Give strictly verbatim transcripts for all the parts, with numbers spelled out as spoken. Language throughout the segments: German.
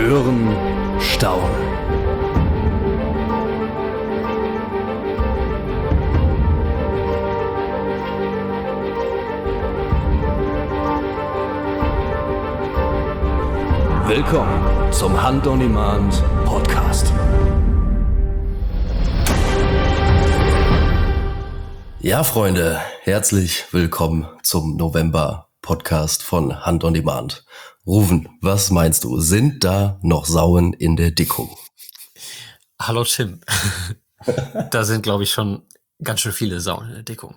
Hören, staunen. Willkommen zum Hunt on Demand Podcast. Ja, Freunde, herzlich willkommen zum November-Podcast von Hunt on Demand. Ruven, was meinst du? Sind da noch Sauen in der Dickung? Hallo Tim. Da sind, glaube ich, schon ganz schön viele Sauen in der Dickung.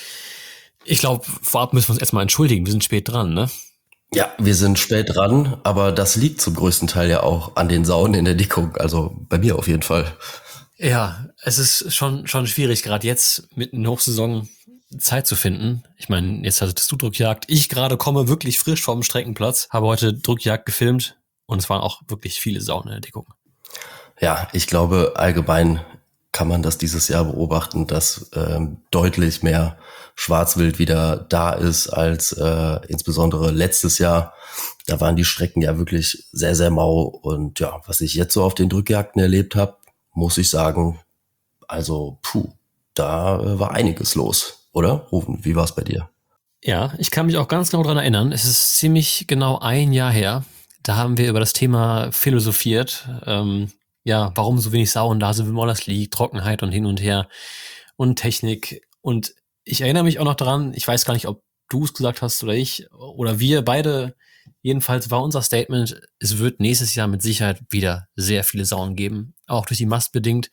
Ich glaube, vorab müssen wir uns erstmal entschuldigen. Wir sind spät dran, ne? Ja, wir sind spät dran, aber das liegt zum größten Teil ja auch an den Sauen in der Dickung. Also bei mir auf jeden Fall. Ja, es ist schon schon schwierig, gerade jetzt mitten in der Hochsaison Zeit zu finden. Ich meine, jetzt hattest du Drückjagd. Ich gerade komme wirklich frisch vom Streckenplatz, habe heute Drückjagd gefilmt und es waren auch wirklich viele Sauen in der Dickung. Ja, ich glaube, allgemein kann man das dieses Jahr beobachten, dass ähm, deutlich mehr Schwarzwild wieder da ist als äh, insbesondere letztes Jahr. Da waren die Strecken ja wirklich sehr, sehr mau. Und ja, was ich jetzt so auf den Drückjagden erlebt habe, muss ich sagen, also puh, da äh, war einiges los, oder? Rufen, wie war es bei dir? Ja, ich kann mich auch ganz genau daran erinnern. Es ist ziemlich genau ein Jahr her. Da haben wir über das Thema philosophiert. Ähm, ja, warum so wenig Sauen da sind, wie man das liegt, Trockenheit und hin und her und Technik. Und ich erinnere mich auch noch daran, ich weiß gar nicht, ob du es gesagt hast oder ich oder wir beide. Jedenfalls war unser Statement, es wird nächstes Jahr mit Sicherheit wieder sehr viele Sauen geben, auch durch die Mast bedingt.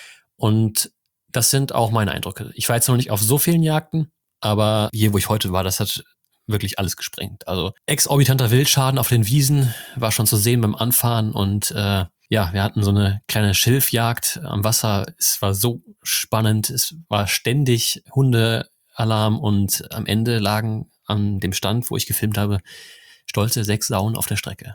Und das sind auch meine Eindrücke. Ich war jetzt noch nicht auf so vielen Jagden, aber hier, wo ich heute war, das hat wirklich alles gesprengt. Also exorbitanter Wildschaden auf den Wiesen war schon zu sehen beim Anfahren und äh, ja, wir hatten so eine kleine Schilfjagd am Wasser. Es war so spannend, es war ständig Hundealarm und am Ende lagen an dem Stand, wo ich gefilmt habe, stolze sechs Sauen auf der Strecke.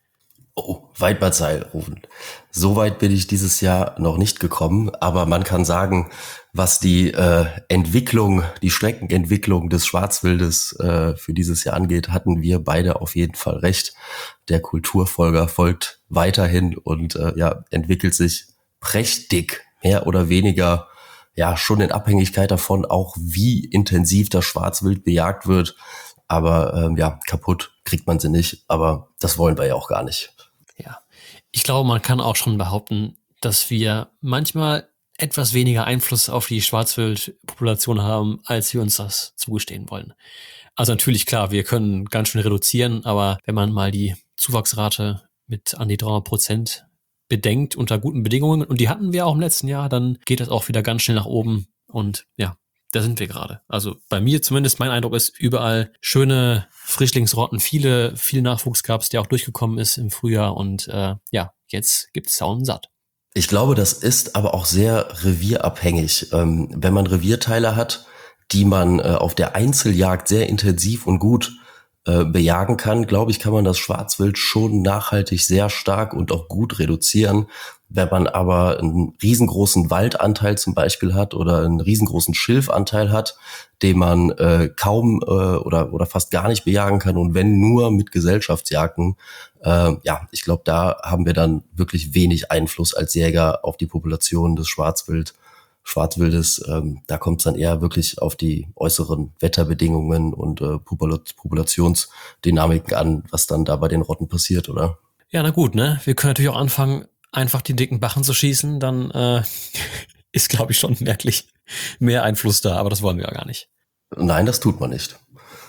Oh, Weidmarzheil rufen. So weit bin ich dieses Jahr noch nicht gekommen, aber man kann sagen, was die äh, Entwicklung, die Streckenentwicklung des Schwarzwildes äh, für dieses Jahr angeht, hatten wir beide auf jeden Fall recht. Der Kulturfolger folgt weiterhin und äh, ja, entwickelt sich prächtig, mehr oder weniger, ja, schon in Abhängigkeit davon, auch wie intensiv das Schwarzwild bejagt wird. Aber ähm, ja, kaputt kriegt man sie nicht, aber das wollen wir ja auch gar nicht. Ja, ich glaube, man kann auch schon behaupten, dass wir manchmal etwas weniger Einfluss auf die Schwarzwildpopulation haben, als wir uns das zugestehen wollen. Also natürlich, klar, wir können ganz schön reduzieren, aber wenn man mal die Zuwachsrate mit an die dreihundert Prozent bedenkt unter guten Bedingungen, und die hatten wir auch im letzten Jahr, dann geht das auch wieder ganz schnell nach oben und ja, da sind wir gerade. Also bei mir zumindest, mein Eindruck ist, überall schöne Frischlingsrotten, viele, viel Nachwuchs gab es, der auch durchgekommen ist im Frühjahr und äh, ja, jetzt gibt's Sauen satt. Ich glaube, das ist aber auch sehr revierabhängig. Ähm, wenn man Revierteile hat, die man äh, auf der Einzeljagd sehr intensiv und gut äh, bejagen kann, glaube ich, kann man das Schwarzwild schon nachhaltig sehr stark und auch gut reduzieren. Wenn man aber einen riesengroßen Waldanteil zum Beispiel hat oder einen riesengroßen Schilfanteil hat, den man äh, kaum äh, oder oder fast gar nicht bejagen kann und wenn nur mit Gesellschaftsjagden, äh, ja, ich glaube, da haben wir dann wirklich wenig Einfluss als Jäger auf die Population des Schwarzwild, Schwarzwildes. Ähm, da kommt es dann eher wirklich auf die äußeren Wetterbedingungen und äh, Popul- Populationsdynamiken an, was dann da bei den Rotten passiert, oder? Ja, na gut, ne? Wir können natürlich auch anfangen, einfach die dicken Bachen zu schießen, dann äh, ist, glaube ich, schon merklich mehr Einfluss da, aber das wollen wir ja gar nicht. Nein, das tut man nicht.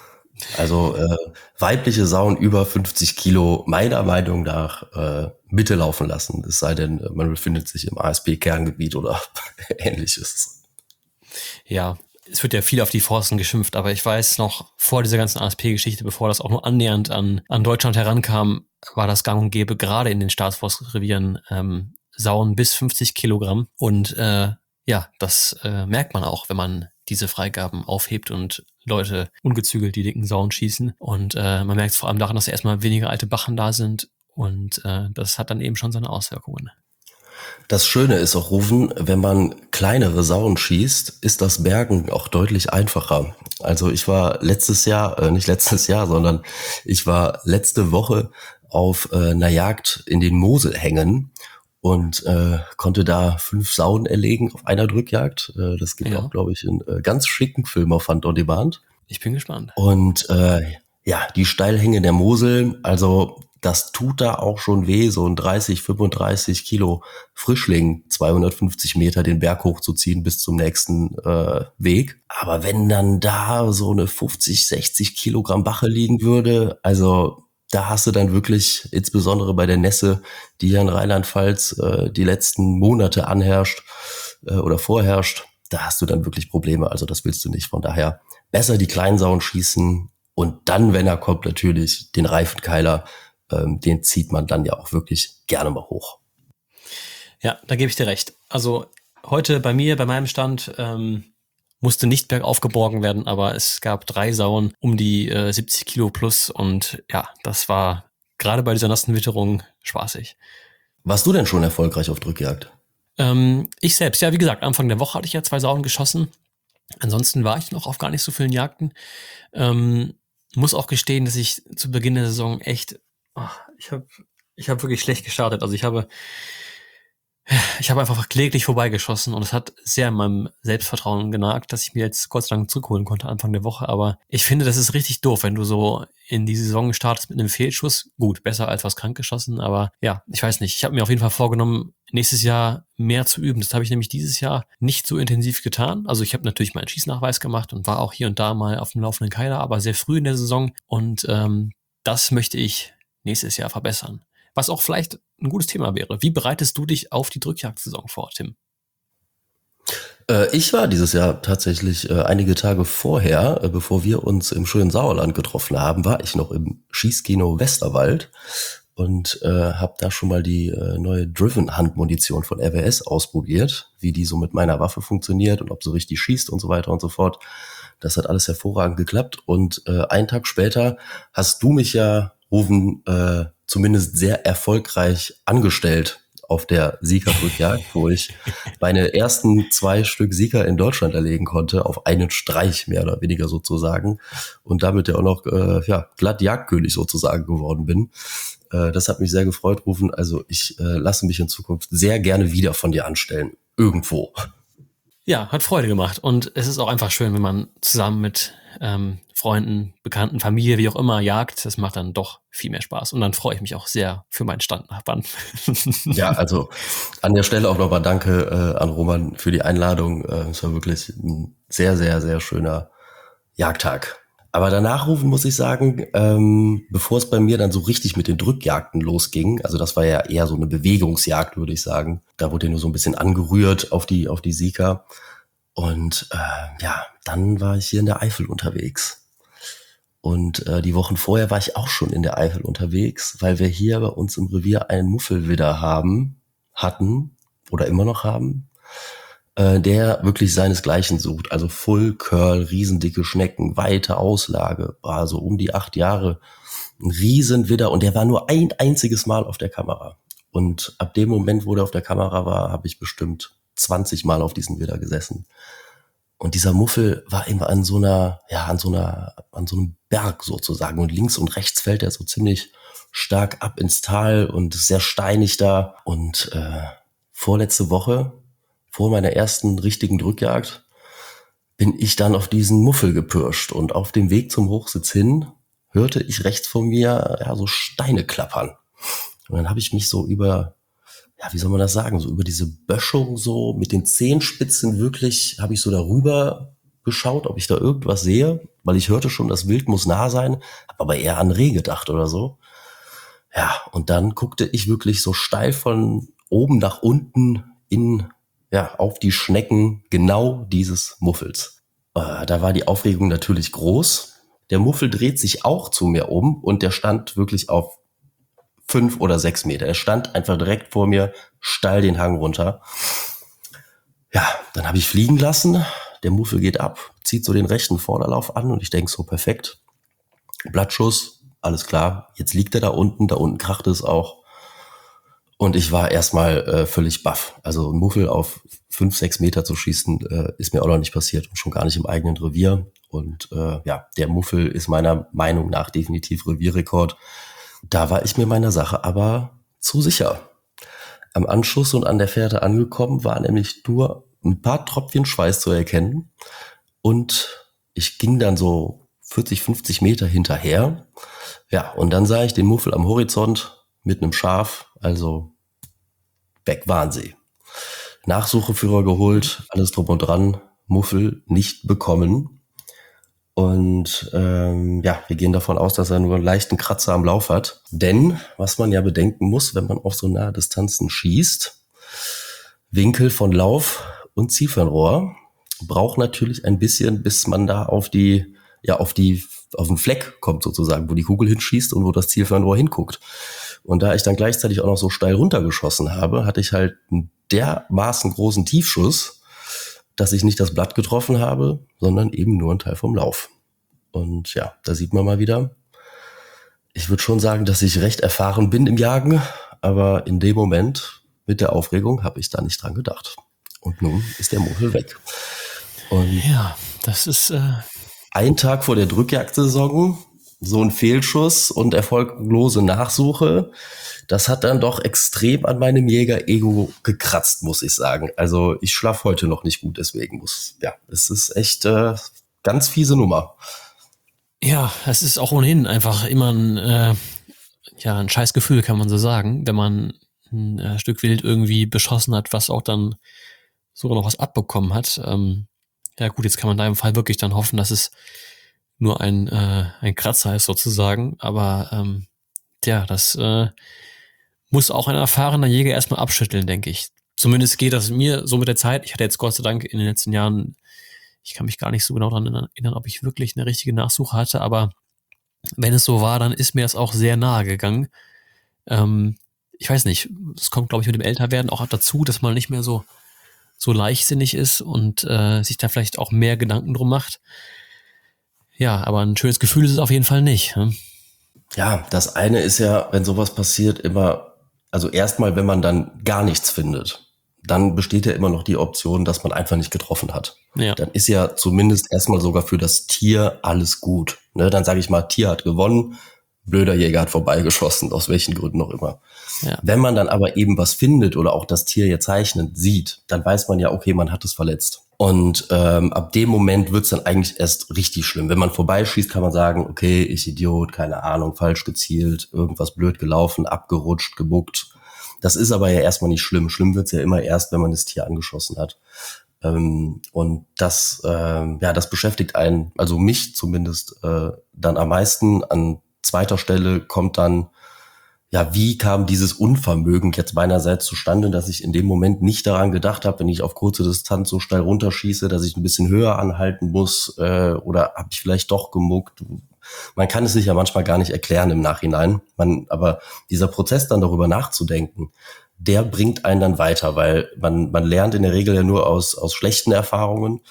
Also äh, weibliche Sauen über fünfzig Kilo meiner Meinung nach äh, Mitte laufen lassen, es sei denn, man befindet sich im A S P-Kerngebiet oder ähnliches. Ja, es wird ja viel auf die Forsten geschimpft, aber ich weiß noch, vor dieser ganzen A S P-Geschichte, bevor das auch nur annähernd an, an Deutschland herankam, war das gang und gäbe, gerade in den Staatsforstrevieren, ähm, Sauen bis fünfzig Kilogramm. Und äh, ja, das äh, merkt man auch, wenn man diese Freigaben aufhebt und Leute ungezügelt die dicken Sauen schießen. Und äh, man merkt es vor allem daran, dass erstmal weniger alte Bachen da sind. Und äh, das hat dann eben schon seine Auswirkungen. Das Schöne ist auch, Rufen, wenn man kleinere Sauen schießt, ist das Bergen auch deutlich einfacher. Also ich war letztes Jahr, äh, nicht letztes Jahr, sondern ich war letzte Woche auf äh, einer Jagd in den Moselhängen und äh, konnte da fünf Sauen erlegen auf einer Drückjagd. Äh, das gibt Ja. auch, glaube ich, einen äh, ganz schicken Film auf Hunt on Demand. Ich bin gespannt. Und äh, ja, die Steilhänge der Mosel, also das tut da auch schon weh, so ein dreißig, fünfunddreißig Kilo Frischling zweihundertfünfzig Meter den Berg hochzuziehen bis zum nächsten äh, Weg. Aber wenn dann da so eine fünfzig, sechzig Kilogramm Bache liegen würde, also da hast du dann wirklich, insbesondere bei der Nässe, die hier in Rheinland-Pfalz äh, die letzten Monate anherrscht äh, oder vorherrscht, da hast du dann wirklich Probleme. Also das willst du nicht. Von daher besser die Kleinsauen schießen und dann, wenn er kommt, natürlich den Reifenkeiler, ähm, den zieht man dann ja auch wirklich gerne mal hoch. Ja, da gebe ich dir recht. Also heute bei mir, bei meinem Stand, ähm, musste nicht bergauf geborgen werden, aber es gab drei Sauen um die äh, siebzig Kilo plus und ja, das war gerade bei dieser nassen Witterung spaßig. Warst du denn schon erfolgreich auf Drückjagd? Ähm, ich selbst, ja, wie gesagt, Anfang der Woche hatte ich ja zwei Sauen geschossen. Ansonsten war ich noch auf gar nicht so vielen Jagden. Ähm, muss auch gestehen, dass ich zu Beginn der Saison echt, ach, ich habe ich hab wirklich schlecht gestartet. Also ich habe Ich habe einfach kläglich vorbeigeschossen und es hat sehr an meinem Selbstvertrauen genagt, dass ich mir jetzt Gott sei Dank zurückholen konnte Anfang der Woche. Aber ich finde, das ist richtig doof, wenn du so in die Saison startest mit einem Fehlschuss. Gut, besser als was krank geschossen, aber ja, ich weiß nicht. Ich habe mir auf jeden Fall vorgenommen, nächstes Jahr mehr zu üben. Das habe ich nämlich dieses Jahr nicht so intensiv getan. Also ich habe natürlich meinen Schießnachweis gemacht und war auch hier und da mal auf dem laufenden Keiler, aber sehr früh in der Saison. Und ähm, das möchte ich nächstes Jahr verbessern. Was auch vielleicht ein gutes Thema wäre. Wie bereitest du dich auf die Drückjagdsaison vor, Tim? Äh, ich war dieses Jahr tatsächlich äh, einige Tage vorher, äh, bevor wir uns im schönen Sauerland getroffen haben, war ich noch im Schießkino Westerwald und äh, habe da schon mal die äh, neue Driven-Handmunition von R W S ausprobiert, wie die so mit meiner Waffe funktioniert und ob sie richtig schießt und so weiter und so fort. Das hat alles hervorragend geklappt und äh, einen Tag später hast du mich ja, Rufen, äh, zumindest sehr erfolgreich angestellt auf der Sieger-Drückjagd, wo ich meine ersten zwei Stück Sieger in Deutschland erlegen konnte, auf einen Streich mehr oder weniger sozusagen und damit ja auch noch äh, ja, glatt Jagdkönig sozusagen geworden bin. Äh, das hat mich sehr gefreut, Rufen. Also ich äh, lasse mich in Zukunft sehr gerne wieder von dir anstellen. Irgendwo. Ja, hat Freude gemacht und es ist auch einfach schön, wenn man zusammen mit ähm, Freunden, Bekannten, Familie, wie auch immer jagt. Das macht dann doch viel mehr Spaß und dann freue ich mich auch sehr für meinen Standnachbarn. Ja, also an der Stelle auch nochmal danke äh, an Roman für die Einladung. Äh, es war wirklich ein sehr, sehr, sehr schöner Jagdtag. Aber danach, Rufen, muss ich sagen, ähm, bevor es bei mir dann so richtig mit den Drückjagden losging, also das war ja eher so eine Bewegungsjagd, würde ich sagen. Da wurde ja nur so ein bisschen angerührt auf die auf die Sieger. Und äh, ja, dann war ich hier in der Eifel unterwegs. Und äh, die Wochen vorher war ich auch schon in der Eifel unterwegs, weil wir hier bei uns im Revier einen Muffelwidder haben, hatten oder immer noch haben, äh, der wirklich seinesgleichen sucht. Also Full Curl, riesendicke Schnecken, weite Auslage, war so um die acht Jahre, ein Riesenwidder und der war nur ein einziges Mal auf der Kamera. Und ab dem Moment, wo der auf der Kamera war, habe ich bestimmt zwanzig Mal auf diesen Widder gesessen. Und dieser Muffel war immer an so einer, ja, an so einer, an so einem Berg sozusagen. Und links und rechts fällt er so ziemlich stark ab ins Tal und ist sehr steinig da. Und äh, vorletzte Woche, vor meiner ersten richtigen Drückjagd, bin ich dann auf diesen Muffel gepirscht. Und auf dem Weg zum Hochsitz hin hörte ich rechts von mir ja so Steine klappern. Und dann habe ich mich so über, ja, wie soll man das sagen, so über diese Böschung so mit den Zehenspitzen wirklich, habe ich so darüber geschaut, ob ich da irgendwas sehe, weil ich hörte schon, das Wild muss nah sein, habe aber eher an Reh gedacht oder so. Ja, und dann guckte ich wirklich so steil von oben nach unten in, ja, auf die Schnecken genau dieses Muffels. Äh, da war die Aufregung natürlich groß. Der Muffel dreht sich auch zu mir um und der stand wirklich auf fünf oder sechs Meter. Er stand einfach direkt vor mir, steil den Hang runter. Ja, dann habe ich fliegen lassen. Der Muffel geht ab, zieht so den rechten Vorderlauf an und ich denke so, perfekt. Blattschuss, alles klar. Jetzt liegt er da unten, da unten kracht es auch. Und ich war erstmal äh, völlig baff. Also ein Muffel auf fünf, sechs Meter zu schießen, äh, ist mir auch noch nicht passiert und schon gar nicht im eigenen Revier. Und äh, ja, der Muffel ist meiner Meinung nach definitiv Revierrekord. Da war ich mir meiner Sache aber zu sicher. Am Anschuss und an der Fährte angekommen war nämlich nur ein paar Tröpfchen Schweiß zu erkennen. Und ich ging dann so vierzig, fünfzig Meter hinterher. Ja, und dann sah ich den Muffel am Horizont mit einem Schaf. Also weg waren sie. Nachsucheführer geholt, alles drum und dran. Muffel nicht bekommen. Und ähm, ja, wir gehen davon aus, dass er nur einen leichten Kratzer am Lauf hat. Denn, was man ja bedenken muss, wenn man auf so nahe Distanzen schießt, Winkel von Lauf und Zielfernrohr braucht natürlich ein bisschen, bis man da auf die, ja, auf die, auf den Fleck kommt sozusagen, wo die Kugel hinschießt und wo das Zielfernrohr hinguckt. Und da ich dann gleichzeitig auch noch so steil runtergeschossen habe, hatte ich halt einen dermaßen großen Tiefschuss, dass ich nicht das Blatt getroffen habe, sondern eben nur einen Teil vom Lauf. Und ja, da sieht man mal wieder, ich würde schon sagen, dass ich recht erfahren bin im Jagen, aber in dem Moment mit der Aufregung habe ich da nicht dran gedacht. Und nun ist der Muffel weg. Und Ja, das ist... Äh ein Tag vor der Drückjagdsaison, so ein Fehlschuss und erfolglose Nachsuche, das hat dann doch extrem an meinem Jäger-Ego gekratzt, muss ich sagen. Also ich schlafe heute noch nicht gut, deswegen muss, ja, es ist echt äh, ganz fiese Nummer. Ja, es ist auch ohnehin einfach immer ein, äh, ja, ein scheiß Gefühl, kann man so sagen, wenn man ein äh, Stück Wild irgendwie beschossen hat, was auch dann sogar noch was abbekommen hat. Ähm, ja gut, jetzt kann man da im Fall wirklich dann hoffen, dass es nur ein, äh, ein Kratzer ist sozusagen, aber ähm, ja, das äh, muss auch ein erfahrener Jäger erstmal abschütteln, denke ich. Zumindest geht das mir so mit der Zeit. Ich hatte jetzt Gott sei Dank in den letzten Jahren, ich kann mich gar nicht so genau daran erinnern, ob ich wirklich eine richtige Nachsuche hatte, aber wenn es so war, dann ist mir das auch sehr nahe gegangen. Ähm, ich weiß nicht, es kommt, glaube ich, mit dem Älterwerden auch dazu, dass man nicht mehr so, so leichtsinnig ist und äh, sich da vielleicht auch mehr Gedanken drum macht. Ja, aber ein schönes Gefühl ist es auf jeden Fall nicht. Hm? Ja, das eine ist ja, wenn sowas passiert, immer, also erstmal, wenn man dann gar nichts findet, dann besteht ja immer noch die Option, dass man einfach nicht getroffen hat. Ja. Dann ist ja zumindest erstmal sogar für das Tier alles gut. Ne, dann sage ich mal, Tier hat gewonnen, blöder Jäger hat vorbeigeschossen, aus welchen Gründen auch immer. Ja. Wenn man dann aber eben was findet oder auch das Tier jetzt zeichnend sieht, dann weiß man ja, okay, man hat es verletzt. Und ähm, ab dem Moment wird's dann eigentlich erst richtig schlimm. Wenn man vorbeischießt, kann man sagen, okay, ich Idiot, keine Ahnung, falsch gezielt, irgendwas blöd gelaufen, abgerutscht, gebuckt. Das ist aber ja erstmal nicht schlimm. Schlimm wird's ja immer erst, wenn man das Tier angeschossen hat. Ähm, und das, ähm, ja, das beschäftigt einen, also mich zumindest, äh, dann am meisten. An zweiter Stelle kommt dann, ja, wie kam dieses Unvermögen jetzt meinerseits zustande, dass ich in dem Moment nicht daran gedacht habe, wenn ich auf kurze Distanz so steil runterschieße, dass ich ein bisschen höher anhalten muss, äh, oder habe ich vielleicht doch gemuckt. Man kann es sich ja manchmal gar nicht erklären im Nachhinein. Man, aber dieser Prozess dann darüber nachzudenken, der bringt einen dann weiter, weil man man lernt in der Regel ja nur aus aus schlechten Erfahrungen.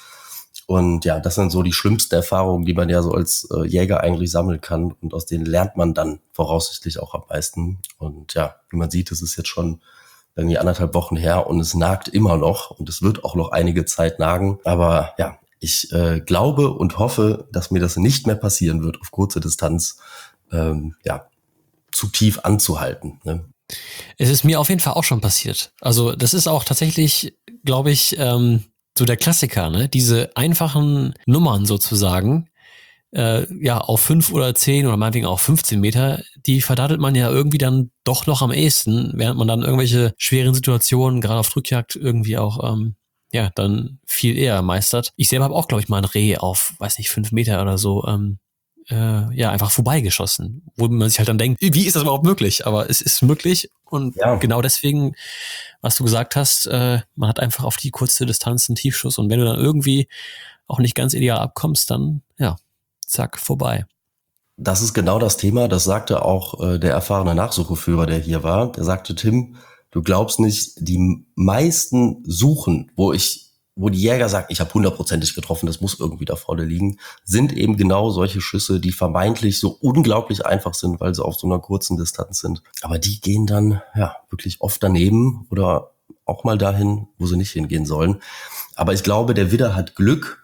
Und ja, das sind so die schlimmsten Erfahrungen, die man ja so als äh, Jäger eigentlich sammeln kann. Und aus denen lernt man dann voraussichtlich auch am meisten. Und ja, wie man sieht, es ist jetzt schon irgendwie anderthalb Wochen her und es nagt immer noch. Und es wird auch noch einige Zeit nagen. Aber ja, ich äh, glaube und hoffe, dass mir das nicht mehr passieren wird, auf kurze Distanz ähm, ja zu tief anzuhalten. Ne? Es ist mir auf jeden Fall auch schon passiert. Also das ist auch tatsächlich, glaube ich, ähm, so der Klassiker, ne? Diese einfachen Nummern sozusagen, äh, ja, auf fünf oder zehn oder meinetwegen auch fünfzehn Meter, die verdattelt man ja irgendwie dann doch noch am ehesten, während man dann irgendwelche schweren Situationen, gerade auf Drückjagd, irgendwie auch, ähm, ja, dann viel eher meistert. Ich selber habe auch, glaube ich, mal ein Reh auf, weiß nicht, fünf Meter oder so, ähm, äh, ja, einfach vorbeigeschossen, wo man sich halt dann denkt, wie ist das überhaupt möglich? Aber es ist möglich und ja. Genau deswegen, was du gesagt hast, äh, man hat einfach auf die kurze Distanz einen Tiefschuss und wenn du dann irgendwie auch nicht ganz ideal abkommst, dann, ja, zack, vorbei. Das ist genau das Thema, das sagte auch äh, der erfahrene Nachsucheführer, der hier war. Der sagte, Tim, du glaubst nicht, die meisten Suchen, wo ich wo die Jäger sagen, ich habe hundertprozentig getroffen, das muss irgendwie da vorne liegen, sind eben genau solche Schüsse, die vermeintlich so unglaublich einfach sind, weil sie auf so einer kurzen Distanz sind. Aber die gehen dann ja wirklich oft daneben oder auch mal dahin, wo sie nicht hingehen sollen. Aber ich glaube, der Widder hat Glück,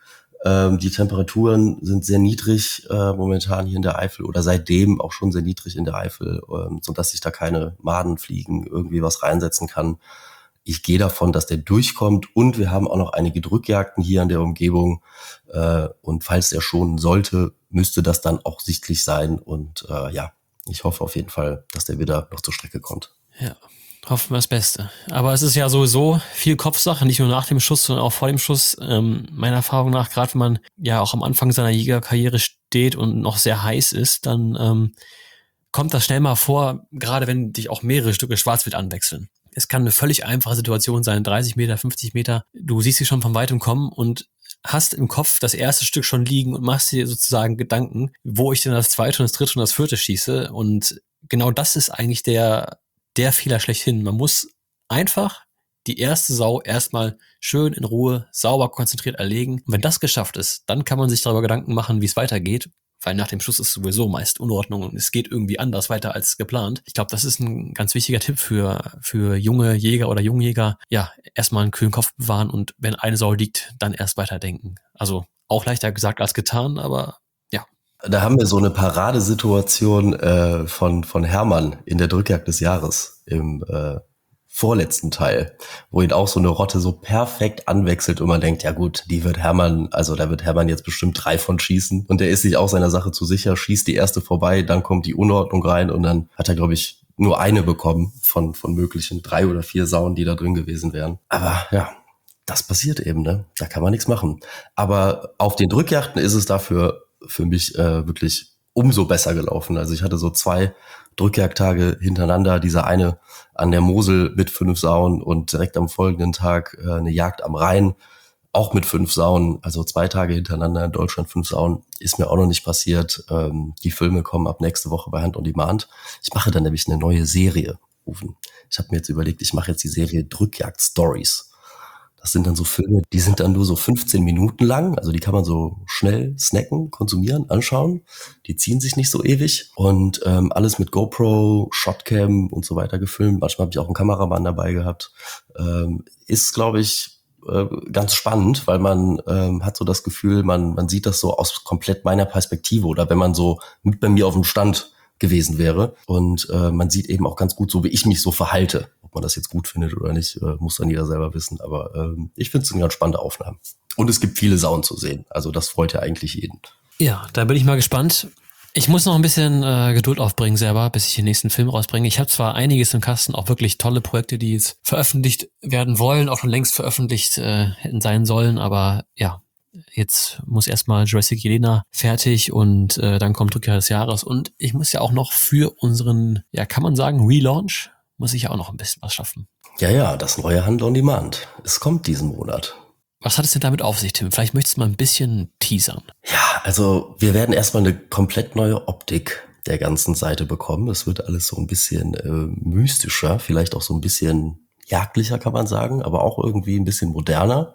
Ähm, die Temperaturen sind sehr niedrig äh, momentan hier in der Eifel oder seitdem auch schon sehr niedrig in der Eifel, ähm, sodass sich da keine Madenfliegen irgendwie was reinsetzen kann. Ich gehe davon, dass der durchkommt und wir haben auch noch einige Drückjagden hier in der Umgebung. Äh, und falls der schonen sollte, müsste das dann auch sichtlich sein. Und äh, ja, ich hoffe auf jeden Fall, dass der wieder noch zur Strecke kommt. Ja, hoffen wir das Beste. Aber es ist ja sowieso viel Kopfsache, nicht nur nach dem Schuss, sondern auch vor dem Schuss. Ähm, meiner Erfahrung nach, gerade wenn man ja auch am Anfang seiner Jägerkarriere steht und noch sehr heiß ist, dann ähm, kommt das schnell mal vor, gerade wenn dich auch mehrere Stücke Schwarzwild anwechseln. Es kann eine völlig einfache Situation sein, dreißig Meter, fünfzig Meter, du siehst sie schon von weitem kommen und hast im Kopf das erste Stück schon liegen und machst dir sozusagen Gedanken, wo ich denn das zweite und das dritte und das vierte schieße. Und genau das ist eigentlich der, der Fehler schlechthin. Man muss einfach die erste Sau erstmal schön in Ruhe, sauber, konzentriert erlegen. Und wenn das geschafft ist, dann kann man sich darüber Gedanken machen, wie es weitergeht. Weil nach dem Schuss ist sowieso meist Unordnung und es geht irgendwie anders weiter als geplant. Ich glaube, das ist ein ganz wichtiger Tipp für, für junge Jäger oder Jungjäger. Ja, erstmal einen kühlen Kopf bewahren und wenn eine Sau liegt, dann erst weiterdenken. Also auch leichter gesagt als getan, aber ja. Da haben wir so eine Paradesituation äh, von, von Hermann in der Drückjagd des Jahres im äh, vorletzten Teil, wo ihn auch so eine Rotte so perfekt anwechselt und man denkt, ja gut, die wird Hermann, also da wird Hermann jetzt bestimmt drei von schießen und der ist sich auch seiner Sache zu sicher, schießt die erste vorbei, dann kommt die Unordnung rein und dann hat er, glaube ich, nur eine bekommen von, von möglichen drei oder vier Sauen, die da drin gewesen wären. Aber ja, das passiert eben, ne? Da kann man nichts machen. Aber auf den Drückjachten ist es dafür für mich äh, wirklich umso besser gelaufen. Also ich hatte so zwei Drückjagdtage hintereinander, dieser eine an der Mosel mit fünf Sauen und direkt am folgenden Tag äh, eine Jagd am Rhein, auch mit fünf Sauen, also zwei Tage hintereinander in Deutschland fünf Sauen, ist mir auch noch nicht passiert. Ähm, die Filme kommen ab nächste Woche bei Hand on Demand. Ich mache dann nämlich eine neue Serie, Uwe. Ich habe mir jetzt überlegt, ich mache jetzt die Serie Drückjagd Stories. Das sind dann so Filme, die sind dann nur so fünfzehn Minuten lang. Also die kann man so schnell snacken, konsumieren, anschauen. Die ziehen sich nicht so ewig. Und ähm, alles mit GoPro, Shotcam und so weiter gefilmt. Manchmal habe ich auch einen Kameramann dabei gehabt. Ähm, ist, glaube ich, äh, ganz spannend, weil man ähm, hat so das Gefühl, man, man sieht das so aus komplett meiner Perspektive. Oder wenn man so mit bei mir auf dem Stand gewesen wäre. Und äh, man sieht eben auch ganz gut so, wie ich mich so verhalte. Ob man das jetzt gut findet oder nicht, äh, muss dann jeder selber wissen. Aber ähm, ich finde es eine ganz spannende Aufnahme. Und es gibt viele Sauen zu sehen. Also das freut ja eigentlich jeden. Ja, da bin ich mal gespannt. Ich muss noch ein bisschen äh, Geduld aufbringen selber, bis ich den nächsten Film rausbringe. Ich habe zwar einiges im Kasten, auch wirklich tolle Projekte, die jetzt veröffentlicht werden wollen, auch schon längst veröffentlicht äh, hätten sein sollen. Aber ja, jetzt muss erstmal Jurassic Jelena fertig und äh, dann kommt Rückkehr des Jahres. Und ich muss ja auch noch für unseren, ja kann man sagen, Relaunch, muss ich ja auch noch ein bisschen was schaffen. Ja, ja, das neue Hand on Demand. Es kommt diesen Monat. Was hat es denn damit auf sich, Tim? Vielleicht möchtest du mal ein bisschen teasern. Ja, also wir werden erstmal eine komplett neue Optik der ganzen Seite bekommen. Es wird alles so ein bisschen äh, mystischer, vielleicht auch so ein bisschen jagdlicher, kann man sagen, aber auch irgendwie ein bisschen moderner.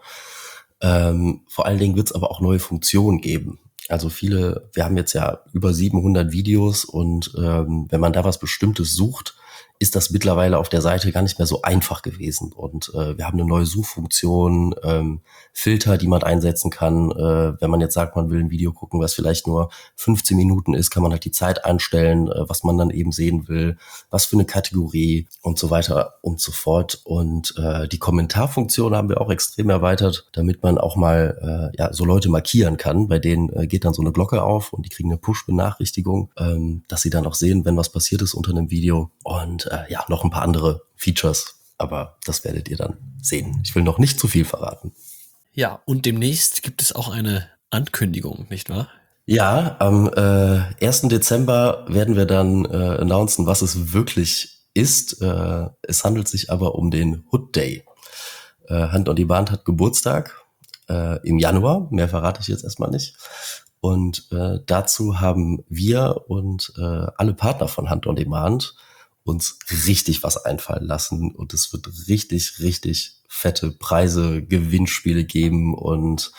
Ähm, vor allen Dingen wird es aber auch neue Funktionen geben. Also viele, wir haben jetzt ja über siebenhundert Videos und ähm, wenn man da was Bestimmtes sucht, ist das mittlerweile auf der Seite gar nicht mehr so einfach gewesen. Und äh, wir haben eine neue Suchfunktion, ähm, Filter, die man einsetzen kann. Äh, wenn man jetzt sagt, man will ein Video gucken, was vielleicht nur fünfzehn Minuten ist, kann man halt die Zeit einstellen, äh, was man dann eben sehen will, was für eine Kategorie und so weiter und so fort. Und äh, die Kommentarfunktion haben wir auch extrem erweitert, damit man auch mal äh, ja so Leute markieren kann. Bei denen äh, geht dann so eine Glocke auf und die kriegen eine Push-Benachrichtigung, ähm, dass sie dann auch sehen, wenn was passiert ist unter einem Video. Und äh, ja, noch ein paar andere Features, aber das werdet ihr dann sehen. Ich will noch nicht zu viel verraten. Ja, und demnächst gibt es auch eine Ankündigung, nicht wahr? Ja, am äh, ersten Dezember werden wir dann äh, announcen, was es wirklich ist. Äh, es handelt sich aber um den Hood Day. Äh, Hand on Demand hat Geburtstag äh, im Januar, mehr verrate ich jetzt erstmal nicht. Und äh, dazu haben wir und äh, alle Partner von Hand on Demand uns richtig was einfallen lassen und es wird richtig, richtig fette Preise, Gewinnspiele geben und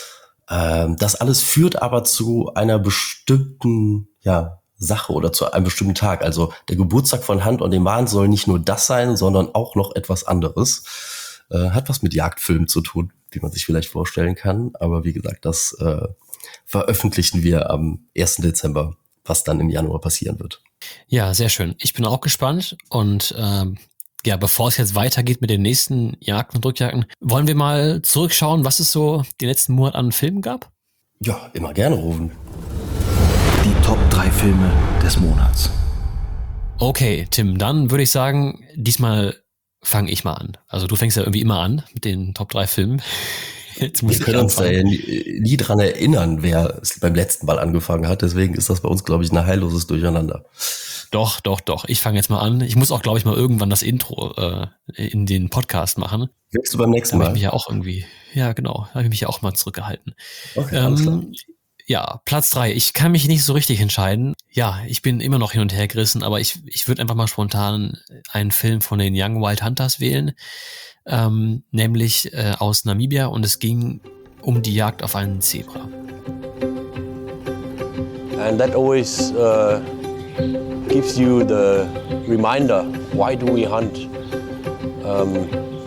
ähm, das alles führt aber zu einer bestimmten ja, Sache oder zu einem bestimmten Tag. Also der Geburtstag von Hand on Demand soll nicht nur das sein, sondern auch noch etwas anderes. Äh, hat was mit Jagdfilmen zu tun, wie man sich vielleicht vorstellen kann. Aber wie gesagt, das äh, veröffentlichen wir am ersten Dezember, was dann im Januar passieren wird. Ja, sehr schön. Ich bin auch gespannt und ähm, ja, bevor es jetzt weitergeht mit den nächsten Jagden und Drückjagden, wollen wir mal zurückschauen, was es so den letzten Monat an Filmen gab? Ja, immer gerne, Rufen. Die Top drei Filme des Monats. Okay, Tim, dann würde ich sagen, diesmal fange ich mal an. Also du fängst ja irgendwie immer an mit den Top drei Filmen. Jetzt muss Wir können uns da ja nie, nie dran erinnern, wer es beim letzten Mal angefangen hat. Deswegen ist das bei uns, glaube ich, ein heilloses Durcheinander. Doch, doch, doch. Ich fange jetzt mal an. Ich muss auch, glaube ich, mal irgendwann das Intro äh, in den Podcast machen. Willst du beim nächsten Da Mal? habe ich mich ja auch irgendwie, ja genau, da habe ich mich ja auch mal zurückgehalten. Okay, alles klar. Ähm, ja, Platz drei. Ich kann mich nicht so richtig entscheiden. Ja, ich bin immer noch hin und her gerissen, aber ich, ich würde einfach mal spontan einen Film von den Young Wild Hunters wählen, ähm, nämlich äh, aus Namibia, und es ging um die Jagd auf einen Zebra. And that always uh, gives you the reminder, why do we hunt? Um,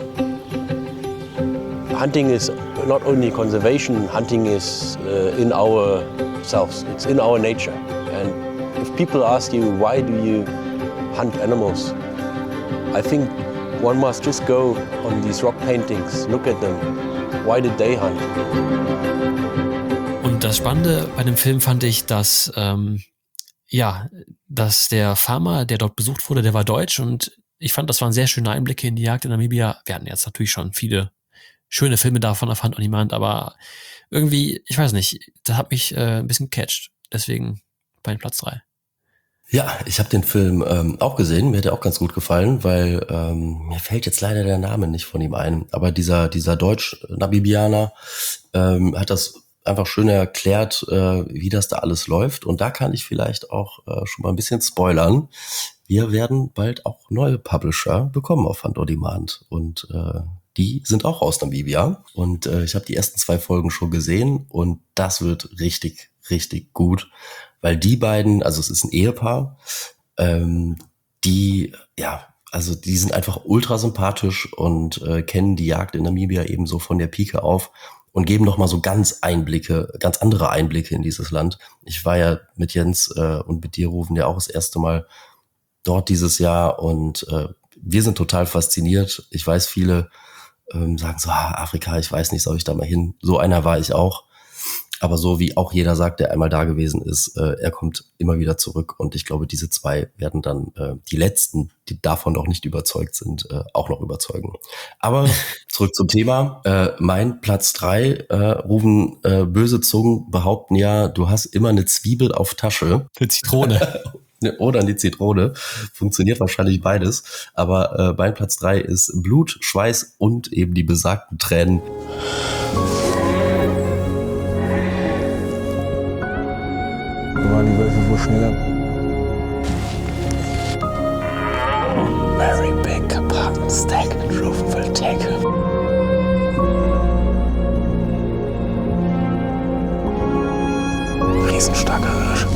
hunting is not only conservation, hunting is uh, in ourselves, it's in our nature. And if people ask you, why do you hunt animals? I think one must just go on these rock paintings, look at them. Why did they hunt? Und das Spannende bei dem Film fand ich, dass, ähm, ja, dass der Farmer, der dort besucht wurde, der war deutsch, und ich fand, das waren sehr schöne Einblicke in die Jagd in Namibia. Wir hatten jetzt natürlich schon viele schöne Filme davon auf Hand on Demand, aber irgendwie, ich weiß nicht, das hat mich äh, ein bisschen catcht. Deswegen bei Platz drei. Ja, ich habe den Film ähm, auch gesehen. Mir hat er auch ganz gut gefallen, weil ähm, mir fällt jetzt leider der Name nicht von ihm ein. Aber dieser dieser Deutsch-Namibianer ähm, hat das einfach schön erklärt, äh, wie das da alles läuft. Und da kann ich vielleicht auch äh, schon mal ein bisschen spoilern. Wir werden bald auch neue Publisher bekommen auf Hand on Demand. Und äh, die sind auch aus Namibia. Und äh, ich habe die ersten zwei Folgen schon gesehen. Und das wird richtig, richtig gut. Weil die beiden, also es ist ein Ehepaar, ähm, die, ja, also die sind einfach ultra sympathisch und äh, kennen die Jagd in Namibia eben so von der Pike auf und geben nochmal so ganz Einblicke, ganz andere Einblicke in dieses Land. Ich war ja mit Jens äh, und mit dir, Rufen, ja auch das erste Mal dort dieses Jahr, und äh, wir sind total fasziniert. Ich weiß, viele ähm, sagen so, ah, Afrika, ich weiß nicht, soll ich da mal hin? So einer war ich auch. Aber so wie auch jeder sagt, der einmal da gewesen ist, äh, er kommt immer wieder zurück. Und ich glaube, diese zwei werden dann äh, die Letzten, die davon noch nicht überzeugt sind, äh, auch noch überzeugen. Aber zurück zum Thema. Äh, mein Platz drei, äh, Rufen, äh, böse Zungen behaupten ja, du hast immer eine Zwiebel auf Tasche. Eine Zitrone. Oder eine Zitrone. Funktioniert wahrscheinlich beides. Aber äh, mein Platz drei ist Blut, Schweiß und eben die besagten Tränen. Waren die Wölfe wohl schneller? Very big Karpaten Steak mit Rosenfeld Theke. Riesenstarker Hirsch.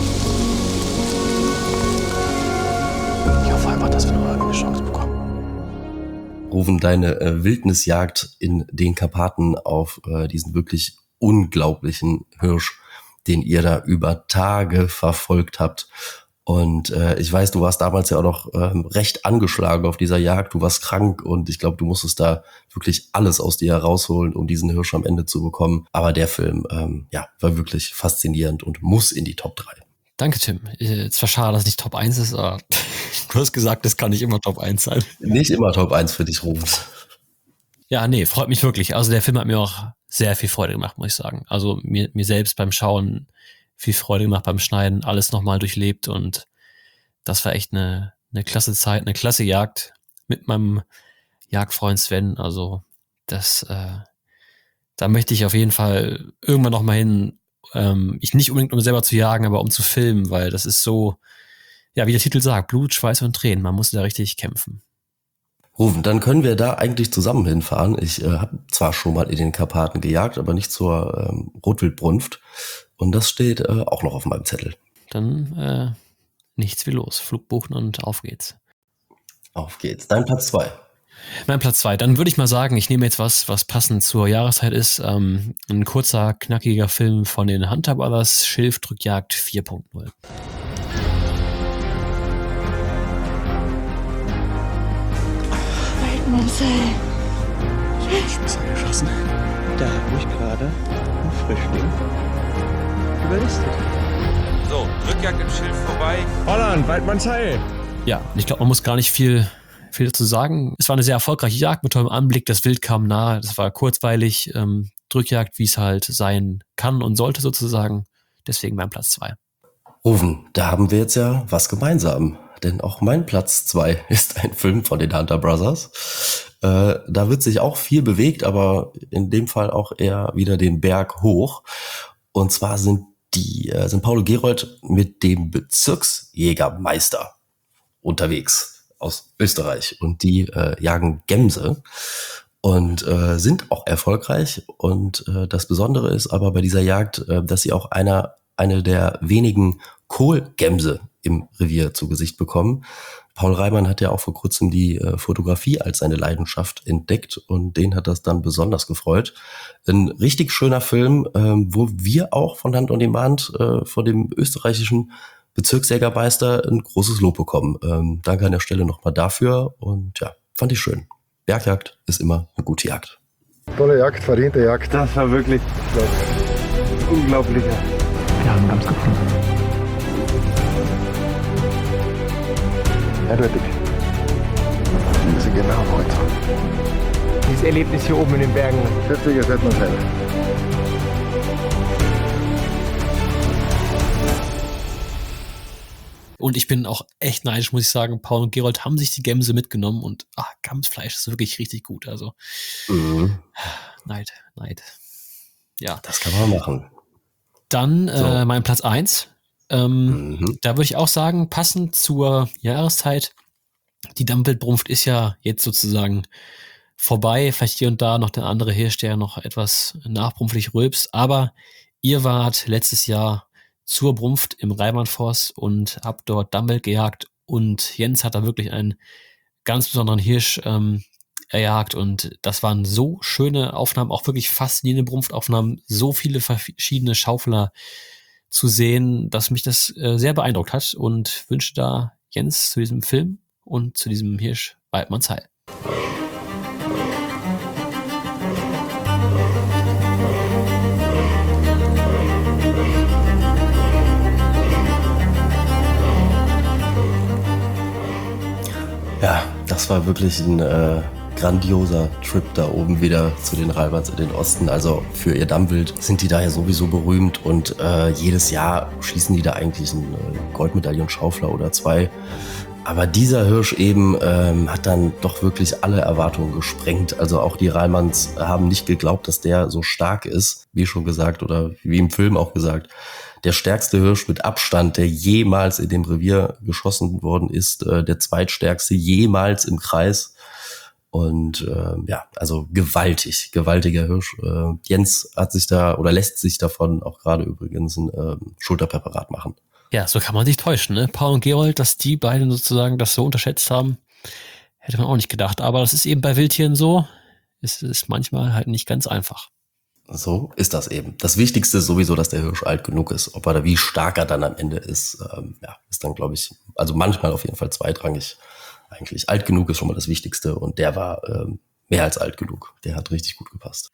Ich hoffe einfach, dass wir noch eine Chance bekommen. Rufen, deine äh, Wildnisjagd in den Karpaten auf äh, diesen wirklich unglaublichen Hirsch, den ihr da über Tage verfolgt habt. Und äh, ich weiß, du warst damals ja auch noch ähm, recht angeschlagen auf dieser Jagd. Du warst krank und ich glaube, du musstest da wirklich alles aus dir herausholen, um diesen Hirsch am Ende zu bekommen. Aber der Film, ähm, ja, war wirklich faszinierend und muss in die Top drei. Danke, Tim. Es war schade, dass es nicht Top eins ist, aber du hast gesagt, das kann nicht immer Top eins sein. Nicht immer Top eins für dich, Rufen. Ja, nee, freut mich wirklich. Also der Film hat mir auch sehr viel Freude gemacht, muss ich sagen. Also mir, mir selbst beim Schauen viel Freude gemacht, beim Schneiden, alles nochmal durchlebt, und das war echt eine, eine klasse Zeit, eine klasse Jagd mit meinem Jagdfreund Sven. Also das, äh, da möchte ich auf jeden Fall irgendwann nochmal hin, ähm, ich nicht unbedingt um selber zu jagen, aber um zu filmen, weil das ist so, ja, wie der Titel sagt, Blut, Schweiß und Tränen. Man muss da richtig kämpfen. Rufen, dann können wir da eigentlich zusammen hinfahren. Ich äh, habe zwar schon mal in den Karpaten gejagt, aber nicht zur ähm, Rotwildbrunft. Und das steht äh, auch noch auf meinem Zettel. Dann äh, nichts wie los. Flug buchen und auf geht's. Auf geht's. Dein Platz zwei. Mein Platz zwei. Dann würde ich mal sagen, ich nehme jetzt was, was passend zur Jahreszeit ist. Ähm, ein kurzer, knackiger Film von den Hunter Brothers, Schilfdrückjagd vier Punkt null. Marcel. Scheiße geschossen. Da hat mich gerade ein Frischling überlistet. So, Drückjagd im Schilf vorbei. Holland, Waldmannsheil. Ja, ich glaube, man muss gar nicht viel, viel dazu sagen. Es war eine sehr erfolgreiche Jagd mit tollem Anblick. Das Wild kam nahe. Das war kurzweilig. Ähm, Drückjagd, wie es halt sein kann und sollte sozusagen. Deswegen mein Platz zwei. Rufen, da haben wir jetzt ja was gemeinsam. Denn auch mein Platz zwei ist ein Film von den Hunter Brothers. Äh, da wird sich auch viel bewegt, aber in dem Fall auch eher wieder den Berg hoch. Und zwar sind die äh, sind Paulo Gerold mit dem Bezirksjägermeister unterwegs aus Österreich. Und die äh, jagen Gämse und äh, sind auch erfolgreich. Und äh, das Besondere ist aber bei dieser Jagd, äh, dass sie auch einer eine der wenigen Kohlgämse im Revier zu Gesicht bekommen. Paul Reimann hat ja auch vor kurzem die äh, Fotografie als seine Leidenschaft entdeckt und den hat das dann besonders gefreut. Ein richtig schöner Film, ähm, wo wir auch von Hand on Demand äh, von dem österreichischen Bezirksjägermeister ein großes Lob bekommen. Ähm, danke an der Stelle nochmal dafür und ja, fand ich schön. Bergjagd ist immer eine gute Jagd. Tolle Jagd, verdiente Jagd. Das war wirklich unglaublicher. Wir haben Gams gefunden. Eindeutig. Wir müssen genau heute. Dieses Erlebnis hier oben in den Bergen. vierziger Waldmannsheil. Und ich bin auch echt neidisch, muss ich sagen. Paul und Gerold haben sich die Gämse mitgenommen und ach, Gamsfleisch ist wirklich richtig gut. Also Mhm. Neid, Neid. Ja. Das kann man machen. Dann So. äh, mein Platz eins. Ähm, Mhm. Da würde ich auch sagen, passend zur Jahreszeit, die Dammwildbrunft ist ja jetzt sozusagen vorbei. Vielleicht hier und da noch der andere Hirsch, der noch etwas nachbrumpflich rülpst. Aber ihr wart letztes Jahr zur Brunft im Reimann-Forst und habt dort Dammwild gejagt. Und Jens hat da wirklich einen ganz besonderen Hirsch ähm, erjagt. Und das waren so schöne Aufnahmen, auch wirklich faszinierende Brunftaufnahmen. So viele verschiedene Schaufler zu sehen, dass mich das äh, sehr beeindruckt hat und wünsche da Jens zu diesem Film und zu diesem Hirsch Waldmannsheil. Ja, das war wirklich ein äh, grandioser Trip da oben wieder zu den Reimanns in den Osten. Also für ihr Dammwild sind die da ja sowieso berühmt und äh, jedes Jahr schießen die da eigentlich einen äh, Goldmedaillenschaufler oder zwei. Aber dieser Hirsch eben ähm, hat dann doch wirklich alle Erwartungen gesprengt. Also auch die Reimanns haben nicht geglaubt, dass der so stark ist, wie schon gesagt oder wie im Film auch gesagt. Der stärkste Hirsch mit Abstand, der jemals in dem Revier geschossen worden ist, äh, der zweitstärkste jemals im Kreis. Und äh, ja, also gewaltig, gewaltiger Hirsch. Äh, Jens hat sich da oder lässt sich davon auch gerade übrigens ein äh, Schulterpräparat machen. Ja, so kann man sich täuschen, ne? Paul und Gerold, dass die beiden sozusagen das so unterschätzt haben, hätte man auch nicht gedacht. Aber das ist eben bei Wildtieren so. Es ist manchmal halt nicht ganz einfach. So ist das eben. Das Wichtigste ist sowieso, dass der Hirsch alt genug ist. Ob er da wie stark er dann am Ende ist, ähm, ja, ist dann, glaube ich, also manchmal auf jeden Fall zweitrangig. Eigentlich alt genug ist schon mal das Wichtigste und der war ähm, mehr als alt genug. Der hat richtig gut gepasst.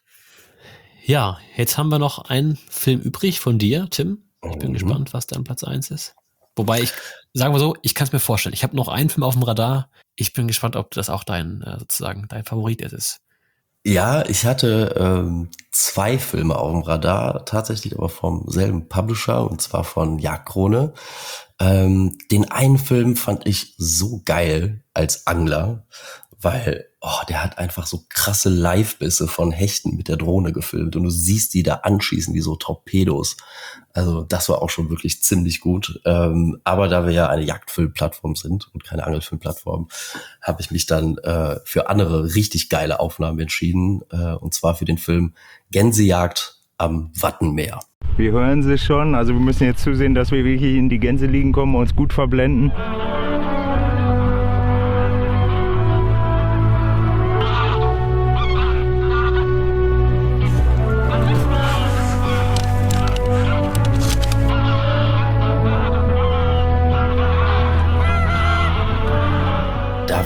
Ja, jetzt haben wir noch einen Film übrig von dir, Tim. Ich bin Mhm. gespannt, was dein Platz eins ist. Wobei ich, sagen wir so, ich kann es mir vorstellen. Ich habe noch einen Film auf dem Radar. Ich bin gespannt, ob das auch dein, äh, sozusagen, dein Favorit ist. Ja, ich hatte ähm, zwei Filme auf dem Radar, tatsächlich aber vom selben Publisher, und zwar von Jagdkrone. Ähm, den einen Film fand ich so geil als Angler, weil oh, der hat einfach so krasse Live-Bisse von Hechten mit der Drohne gefilmt und du siehst die da anschießen wie so Torpedos. Also das war auch schon wirklich ziemlich gut. Ähm, aber da wir ja eine Jagdfilmplattform sind und keine Angelfilmplattform, habe ich mich dann äh, für andere richtig geile Aufnahmen entschieden. Äh, und zwar für den Film Gänsejagd am Wattenmeer. Wir hören sie schon, also wir müssen jetzt zusehen, dass wir wirklich in die Gänse liegen kommen und uns gut verblenden.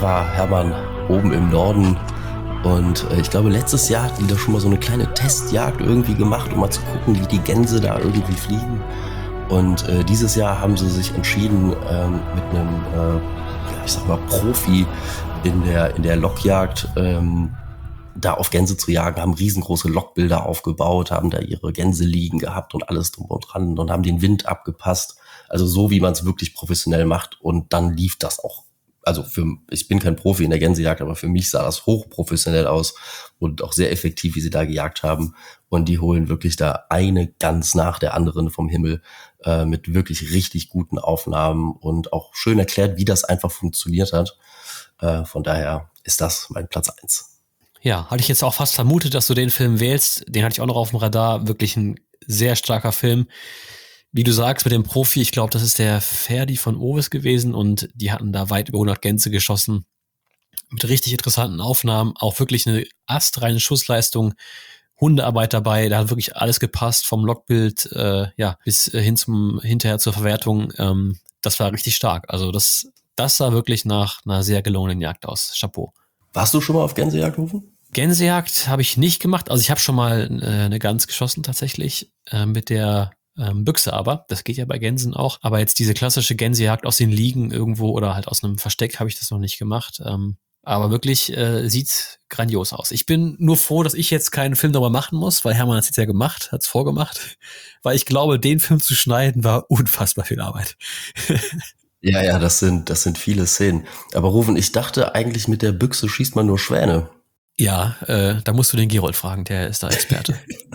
da war Hermann oben im Norden und äh, ich glaube, letztes Jahr hatten die da schon mal so eine kleine Testjagd irgendwie gemacht, um mal zu gucken, wie die Gänse da irgendwie fliegen. Und äh, dieses Jahr haben sie sich entschieden, ähm, mit einem, äh, ja, ich sag mal, Profi in der, in der Lockjagd ähm, da auf Gänse zu jagen, haben riesengroße Lockbilder aufgebaut, haben da ihre Gänse liegen gehabt und alles drum und dran und haben den Wind abgepasst. Also so, wie man es wirklich professionell macht. Und dann lief das auch. Also für, ich bin kein Profi in der Gänsejagd, aber für mich sah das hochprofessionell aus und auch sehr effektiv, wie sie da gejagt haben. Und die holen wirklich da eine Gans nach der anderen vom Himmel äh, mit wirklich richtig guten Aufnahmen und auch schön erklärt, wie das einfach funktioniert hat. Äh, von daher ist das mein Platz eins. Ja, hatte ich jetzt auch fast vermutet, dass du den Film wählst. Den hatte ich auch noch auf dem Radar. Wirklich ein sehr starker Film. Wie du sagst, mit dem Profi, ich glaube, das ist der Ferdi von Ovis gewesen und die hatten da weit über hundert Gänse geschossen. Mit richtig interessanten Aufnahmen. Auch wirklich eine astreine Schussleistung. Hundearbeit dabei. Da hat wirklich alles gepasst. Vom Lockbild äh, ja, bis hin zum hinterher zur Verwertung. Ähm, das war richtig stark. Also das, das sah wirklich nach einer sehr gelungenen Jagd aus. Chapeau. Warst du schon mal auf Gänsejagd, Rufen? Gänsejagd habe ich nicht gemacht. Also ich habe schon mal äh, eine Gans geschossen tatsächlich äh, mit der ähm, Büchse aber. Das geht ja bei Gänsen auch. Aber jetzt diese klassische Gänsejagd aus den Liegen irgendwo oder halt aus einem Versteck habe ich das noch nicht gemacht. Ähm, aber wirklich äh, sieht grandios aus. Ich bin nur froh, dass ich jetzt keinen Film darüber machen muss, weil Hermann hat es jetzt ja gemacht, hat es vorgemacht. Weil ich glaube, den Film zu schneiden war unfassbar viel Arbeit. Ja, ja, das sind, das sind viele Szenen. Aber Rufen, ich dachte eigentlich, mit der Büchse schießt man nur Schwäne. Ja, äh, da musst du den Gerold fragen, der ist da Experte.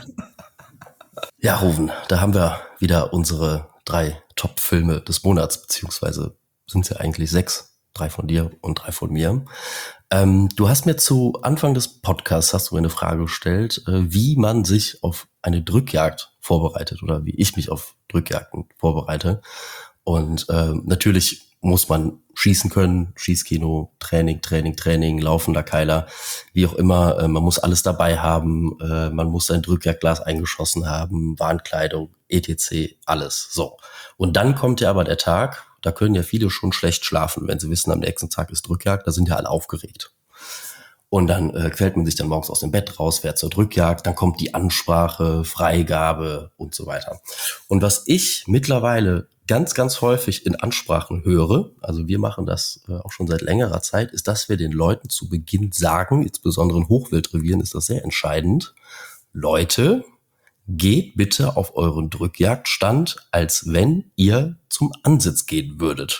Ja, Rufen, da haben wir wieder unsere drei Top-Filme des Monats, beziehungsweise sind es ja eigentlich sechs. Drei von dir und drei von mir. Ähm, du hast mir zu Anfang des Podcasts hast du mir eine Frage gestellt, äh, wie man sich auf eine Drückjagd vorbereitet oder wie ich mich auf Drückjagden vorbereite. Und äh, natürlich muss man schießen können, Schießkino, Training, Training, Training, laufender Keiler, wie auch immer. Äh, man muss alles dabei haben, äh, man muss sein Drückjagdglas eingeschossen haben, Warnkleidung, et cetera, alles. So. Und dann kommt ja aber der Tag, da können ja viele schon schlecht schlafen, wenn sie wissen, am nächsten Tag ist Drückjagd, da sind ja alle aufgeregt. Und dann äh, quält man sich dann morgens aus dem Bett raus, fährt zur Drückjagd, dann kommt die Ansprache, Freigabe und so weiter. Und was ich mittlerweile ganz, ganz häufig in Ansprachen höre, also wir machen das äh, auch schon seit längerer Zeit, ist, dass wir den Leuten zu Beginn sagen, insbesondere in Hochwildrevieren ist das sehr entscheidend, Leute, geht bitte auf euren Drückjagdstand, als wenn ihr zum Ansitz gehen würdet.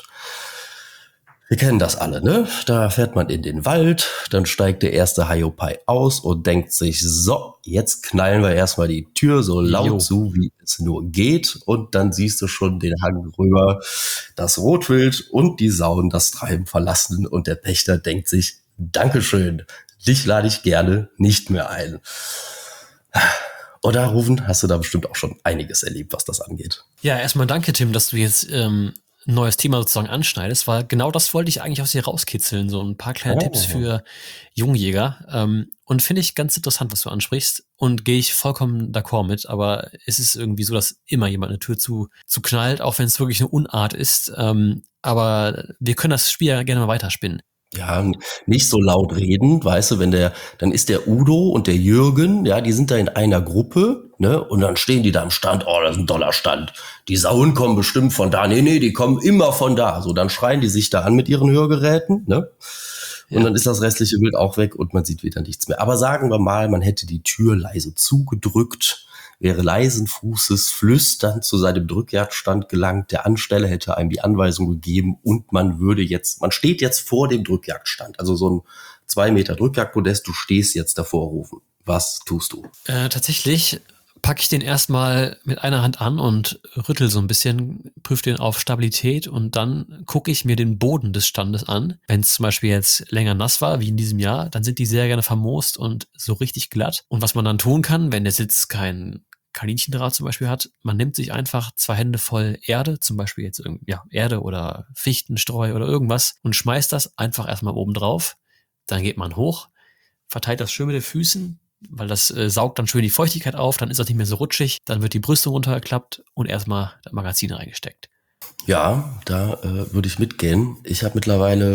Wir kennen das alle, ne? Da fährt man in den Wald, dann steigt der erste Hiopai aus und denkt sich, so, jetzt knallen wir erstmal die Tür so laut Jo. zu, wie es nur geht. Und dann siehst du schon den Hang rüber, das Rotwild und die Sauen das Treiben verlassen. Und der Pächter denkt sich, Dankeschön, dich lade ich gerne nicht mehr ein. Oder, Rufen, hast du da bestimmt auch schon einiges erlebt, was das angeht? Ja, erstmal danke, Tim, dass du jetzt ähm, ein neues Thema sozusagen anschneidest, weil genau das wollte ich eigentlich aus dir rauskitzeln, so ein paar kleine Oh. Tipps für Jungjäger. Ähm, und finde ich ganz interessant, was du ansprichst und gehe ich vollkommen d'accord mit, aber es ist irgendwie so, dass immer jemand eine Tür zu, zu knallt, auch wenn es wirklich eine Unart ist. Ähm, aber wir können das Spiel ja gerne mal weiterspinnen. Ja, nicht so laut reden, weißt du, wenn der, dann ist der Udo und der Jürgen, ja, die sind da in einer Gruppe, ne, und dann stehen die da am Stand, oh, das ist ein toller Stand. Die Sauen kommen bestimmt von da, nee, nee, die kommen immer von da. So, dann schreien die sich da an mit ihren Hörgeräten, ne, und Ja. dann ist das restliche Bild auch weg und man sieht wieder nichts mehr. Aber sagen wir mal, man hätte die Tür leise zugedrückt, wäre leisen Fußes flüsternd zu seinem Drückjagdstand gelangt, der Ansteller hätte einem die Anweisung gegeben und man würde jetzt, man steht jetzt vor dem Drückjagdstand, also so ein zwei Meter Drückjagdpodest, du stehst jetzt davor, Rufen. Was tust du? Äh, tatsächlich packe ich den erstmal mit einer Hand an und rüttel so ein bisschen, prüfe den auf Stabilität und dann gucke ich mir den Boden des Standes an. Wenn es zum Beispiel jetzt länger nass war, wie in diesem Jahr, dann sind die sehr gerne vermoost und so richtig glatt. Und was man dann tun kann, wenn der Sitz kein Kaninchendraht zum Beispiel hat, man nimmt sich einfach zwei Hände voll Erde, zum Beispiel jetzt irgendwie, ja, Erde oder Fichtenstreu oder irgendwas und schmeißt das einfach erstmal oben drauf. Dann geht man hoch, verteilt das schön mit den Füßen, weil das äh, saugt dann schön die Feuchtigkeit auf, dann ist das nicht mehr so rutschig, dann wird die Brüstung runtergeklappt und erstmal das Magazin reingesteckt. Ja, da äh, würde ich mitgehen. Ich habe mittlerweile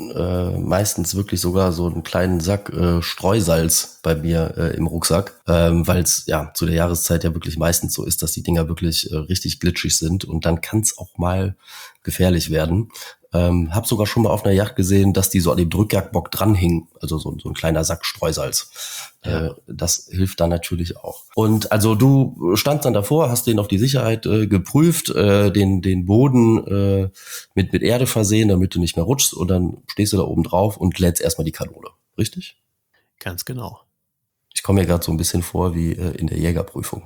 äh, meistens wirklich sogar so einen kleinen Sack äh, Streusalz bei mir äh, im Rucksack, ähm, weil es ja zu der Jahreszeit ja wirklich meistens so ist, dass die Dinger wirklich äh, richtig glitschig sind und dann kann es auch mal gefährlich werden. Ähm, hab sogar schon mal auf einer Yacht gesehen, dass die so an dem Drückjagdbock dranhingen, also so, so ein kleiner Sack Streusalz. Ja. Äh, das hilft dann natürlich auch. Und also du standst dann davor, hast den auf die Sicherheit äh, geprüft, äh, den den Boden äh, mit mit Erde versehen, damit du nicht mehr rutschst und dann stehst du da oben drauf und lädst erstmal die Kanone, richtig? Ganz genau. Ich komme mir gerade so ein bisschen vor wie äh, in der Jägerprüfung.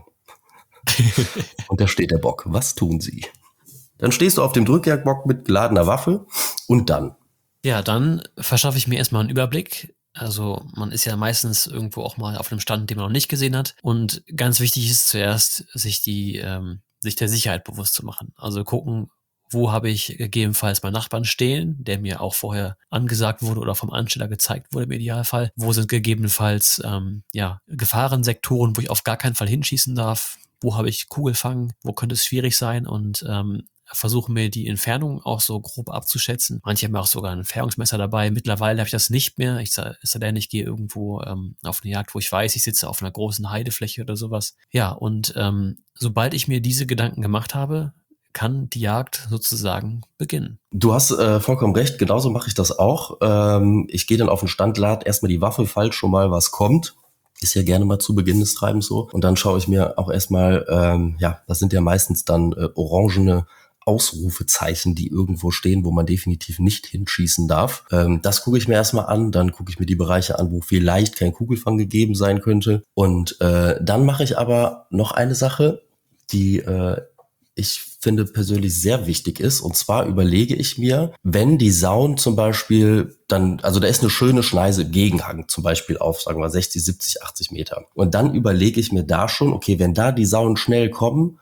Und da steht der Bock. Was tun Sie? Dann stehst du auf dem Drückjagdbock mit geladener Waffe und dann? Ja, dann verschaffe ich mir erstmal einen Überblick. Also man ist ja meistens irgendwo auch mal auf einem Stand, den man noch nicht gesehen hat. Und ganz wichtig ist zuerst, sich die ähm, sich der Sicherheit bewusst zu machen. Also gucken, wo habe ich gegebenenfalls meinen Nachbarn stehen, der mir auch vorher angesagt wurde oder vom Ansteller gezeigt wurde im Idealfall. Wo sind gegebenenfalls ähm, ja Gefahrensektoren, wo ich auf gar keinen Fall hinschießen darf? Wo habe ich Kugelfang? Wo könnte es schwierig sein? Und ähm, versuche mir die Entfernung auch so grob abzuschätzen. Manche haben auch sogar ein Entfernungsmesser dabei. Mittlerweile habe ich das nicht mehr. Ich sage, es sei denn, ich gehe irgendwo ähm, auf eine Jagd, wo ich weiß, ich sitze auf einer großen Heidefläche oder sowas. Ja, und ähm, sobald ich mir diese Gedanken gemacht habe, kann die Jagd sozusagen beginnen. Du hast äh, vollkommen recht, genauso mache ich das auch. Ähm, ich gehe dann auf den Stand, lade erstmal die Waffe, falls schon mal was kommt. Ist ja gerne mal zu Beginn des Treibens so. Und dann schaue ich mir auch erstmal, ähm, ja, das sind ja meistens dann äh, orangene Ausrufezeichen, die irgendwo stehen, wo man definitiv nicht hinschießen darf. Ähm, das gucke ich mir erstmal an, dann gucke ich mir die Bereiche an, wo vielleicht kein Kugelfang gegeben sein könnte. Und äh, dann mache ich aber noch eine Sache, die äh, ich finde persönlich sehr wichtig ist. Und zwar überlege ich mir, wenn die Sauen zum Beispiel dann, also da ist eine schöne Schneise im Gegenhang, zum Beispiel auf, sagen wir, sechzig, siebzig, achtzig Meter. Und dann überlege ich mir da schon, okay, wenn da die Sauen schnell kommen,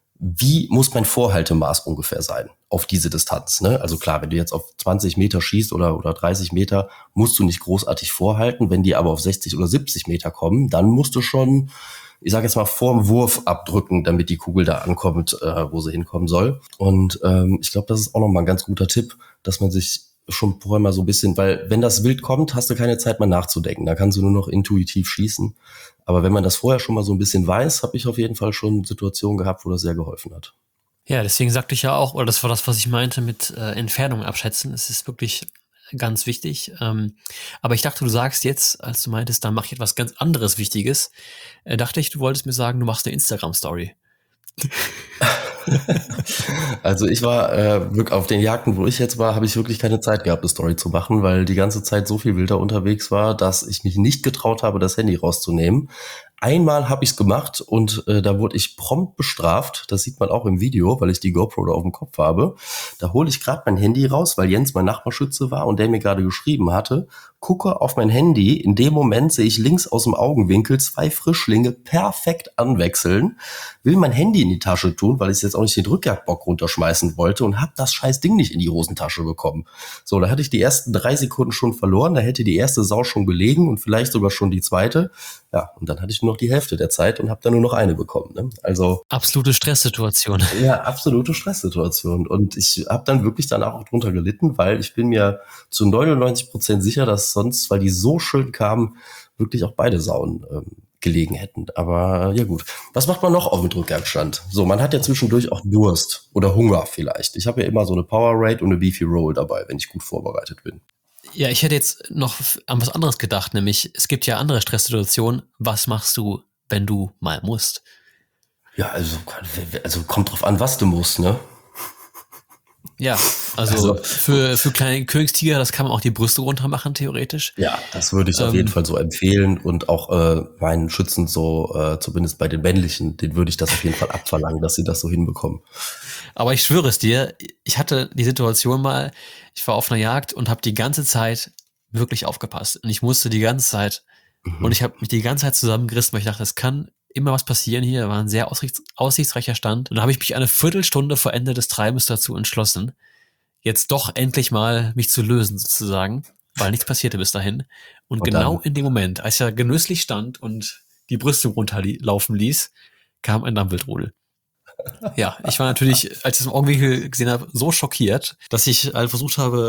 wie muss mein Vorhaltemaß ungefähr sein auf diese Distanz? Ne? Also klar, wenn du jetzt auf zwanzig Meter schießt oder, oder dreißig Meter, musst du nicht großartig vorhalten. Wenn die aber auf sechzig oder siebzig Meter kommen, dann musst du schon, ich sage jetzt mal, vorm Wurf abdrücken, damit die Kugel da ankommt, äh, wo sie hinkommen soll. Und ähm, ich glaube, das ist auch nochmal ein ganz guter Tipp, dass man sich schon vorher mal so ein bisschen, weil wenn das wild kommt, hast du keine Zeit mehr nachzudenken. Da kannst du nur noch intuitiv schießen. Aber wenn man das vorher schon mal so ein bisschen weiß, habe ich auf jeden Fall schon Situationen gehabt, wo das sehr geholfen hat. Ja, deswegen sagte ich ja auch, oder das war das, was ich meinte mit äh, Entfernung abschätzen. Es ist wirklich ganz wichtig. Ähm, aber ich dachte, du sagst jetzt, als du meintest, da mache ich etwas ganz anderes Wichtiges, äh, dachte ich, du wolltest mir sagen, du machst eine Instagram-Story. Also ich war äh, wirklich auf den Jagden, wo ich jetzt war, habe ich wirklich keine Zeit gehabt, eine Story zu machen, weil die ganze Zeit so viel wilder unterwegs war, dass ich mich nicht getraut habe, das Handy rauszunehmen. Einmal habe ich es gemacht und äh, da wurde ich prompt bestraft. Das sieht man auch im Video, weil ich die GoPro da auf dem Kopf habe. Da hole ich gerade mein Handy raus, weil Jens mein Nachbarschütze war und der mir gerade geschrieben hatte. Gucke auf mein Handy. In dem Moment sehe ich links aus dem Augenwinkel zwei Frischlinge perfekt anwechseln. Will mein Handy in die Tasche tun, weil ich jetzt auch nicht den Drückjagdbock runterschmeißen wollte und habe das scheiß Ding nicht in die Hosentasche bekommen. So, da hatte ich die ersten drei Sekunden schon verloren. Da hätte die erste Sau schon gelegen und vielleicht sogar schon die zweite. Ja, und dann hatte ich nur noch die Hälfte der Zeit und habe dann nur noch eine bekommen. Ne? Also absolute Stresssituation. Ja, absolute Stresssituation. Und ich habe dann wirklich danach auch drunter gelitten, weil ich bin mir zu neunundneunzig Prozent sicher, dass sonst, weil die so schön kamen, wirklich auch beide Sauen ähm, gelegen hätten. Aber ja gut. Was macht man noch auf dem Drückjagdstand? So, man hat ja zwischendurch auch Durst oder Hunger vielleicht. Ich habe ja immer so eine Powerade und eine Beefy Roll dabei, wenn ich gut vorbereitet bin. Ja, ich hätte jetzt noch an was anderes gedacht, nämlich es gibt ja andere Stresssituationen. Was machst du, wenn du mal musst? Ja, also, also kommt drauf an, was du musst, ne? Ja, also, also für, für kleine Königstiger, das kann man auch die Brüste runter machen, theoretisch. Ja, das würde ich ähm, auf jeden Fall so empfehlen und auch äh, meinen Schützen so, äh, zumindest bei den männlichen, den würde ich das auf jeden Fall abverlangen, dass sie das so hinbekommen. Aber ich schwöre es dir, ich hatte die Situation mal, ich war auf einer Jagd und habe die ganze Zeit wirklich aufgepasst. Und ich musste die ganze Zeit, mhm. und ich habe mich die ganze Zeit zusammengerissen, weil ich dachte, es kann immer was passieren hier. War ein sehr aussichts- aussichtsreicher Stand. Und da habe ich mich eine Viertelstunde vor Ende des Treibens dazu entschlossen, jetzt doch endlich mal mich zu lösen sozusagen, weil nichts passierte bis dahin. Und, und genau in dem Moment, als er genüsslich stand und die Brüste runterlaufen ließ, kam ein Dammwildrudel. Ja, ich war natürlich, als ich das im Augenwinkel gesehen habe, so schockiert, dass ich halt versucht habe,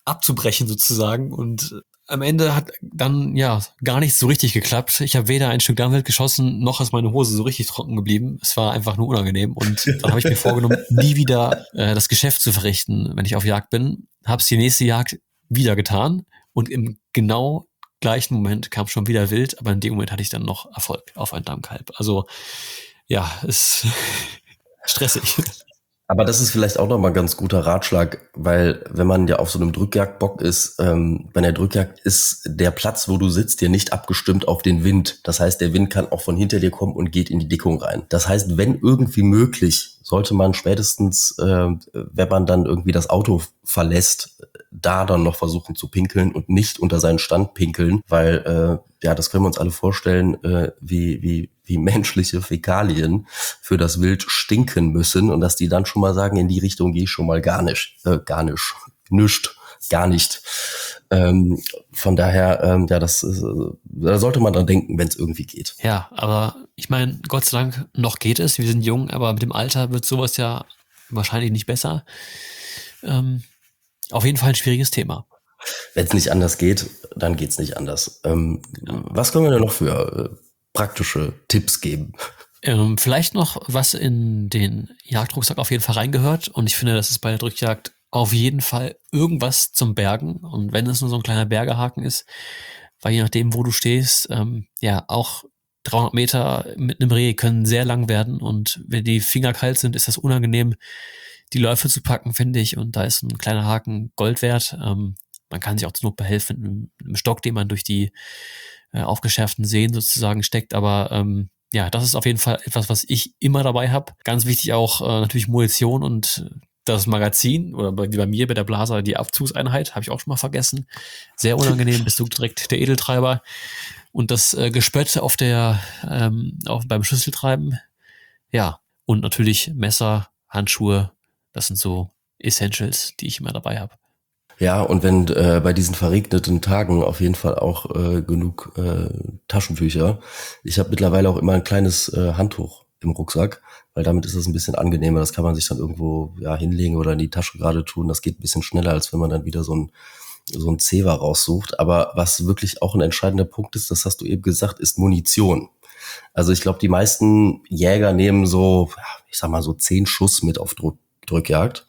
abzubrechen sozusagen. Und am Ende hat dann ja gar nichts so richtig geklappt. Ich habe weder ein Stück Darmwild geschossen, noch ist meine Hose so richtig trocken geblieben. Es war einfach nur unangenehm. Und dann habe ich mir vorgenommen, nie wieder äh, das Geschäft zu verrichten, wenn ich auf Jagd bin. Habe es die nächste Jagd wieder getan. Und im genau gleichen Moment kam schon wieder Wild. Aber in dem Moment hatte ich dann noch Erfolg auf ein Dammkalb. Also ja, ist stressig. Aber das ist vielleicht auch nochmal ein ganz guter Ratschlag, weil wenn man ja auf so einem Drückjagdbock ist, ähm, bei der Drückjagd ist der Platz, wo du sitzt, dir nicht abgestimmt auf den Wind. Das heißt, der Wind kann auch von hinter dir kommen und geht in die Dickung rein. Das heißt, wenn irgendwie möglich, sollte man spätestens, äh, wenn man dann irgendwie das Auto verlässt, da dann noch versuchen zu pinkeln und nicht unter seinen Stand pinkeln, weil äh, ja, das können wir uns alle vorstellen, äh, wie wie wie menschliche Fäkalien für das Wild stinken müssen und dass die dann schon mal sagen, in die Richtung gehe ich schon mal gar nicht, äh, gar nicht, nischt, gar nicht. Ähm, von daher, ähm, ja, das ist, äh, da sollte man dran denken, wenn es irgendwie geht. Ja, aber ich meine, Gott sei Dank, noch geht es. Wir sind jung, aber mit dem Alter wird sowas ja wahrscheinlich nicht besser. Ähm, auf jeden Fall ein schwieriges Thema. Wenn es nicht anders geht, dann geht's nicht anders. Ähm, genau. Was können wir denn noch für äh, praktische Tipps geben? Ähm, vielleicht noch, was in den Jagdrucksack auf jeden Fall reingehört. Und ich finde, das ist bei der Drückjagd auf jeden Fall irgendwas zum Bergen. Und wenn es nur so ein kleiner Bergehaken ist, weil je nachdem, wo du stehst, ähm, ja, auch dreihundert Meter mit einem Reh können sehr lang werden. Und wenn die Finger kalt sind, ist das unangenehm, die Läufe zu packen, finde ich. Und da ist ein kleiner Haken Gold wert. Ähm, man kann sich auch zur Not behelfen mit einem, einem Stock, den man durch die äh, aufgeschärften Sehnen sozusagen steckt. Aber ähm, ja, das ist auf jeden Fall etwas, was ich immer dabei habe. Ganz wichtig auch äh, natürlich Munition und das Magazin oder bei, wie bei mir bei der Blaser die Abzugseinheit, habe ich auch schon mal vergessen. Sehr unangenehm, bist du direkt der Edeltreiber. Und das äh, Gespött auf der ähm, auf, beim Schlüsseltreiben. Ja, und natürlich Messer, Handschuhe, das sind so Essentials, die ich immer dabei habe. Ja, und wenn äh, bei diesen verregneten Tagen auf jeden Fall auch äh, genug äh, Taschentücher. Ich habe mittlerweile auch immer ein kleines äh, Handtuch im Rucksack, weil damit ist es ein bisschen angenehmer. Das kann man sich dann irgendwo ja hinlegen oder in die Tasche gerade tun. Das geht ein bisschen schneller, als wenn man dann wieder so ein so ein Zewa raussucht. Aber was wirklich auch ein entscheidender Punkt ist, das hast du eben gesagt, ist Munition. Also ich glaube, die meisten Jäger nehmen so, ich sag mal so zehn Schuss mit auf Drück- Drückjagd.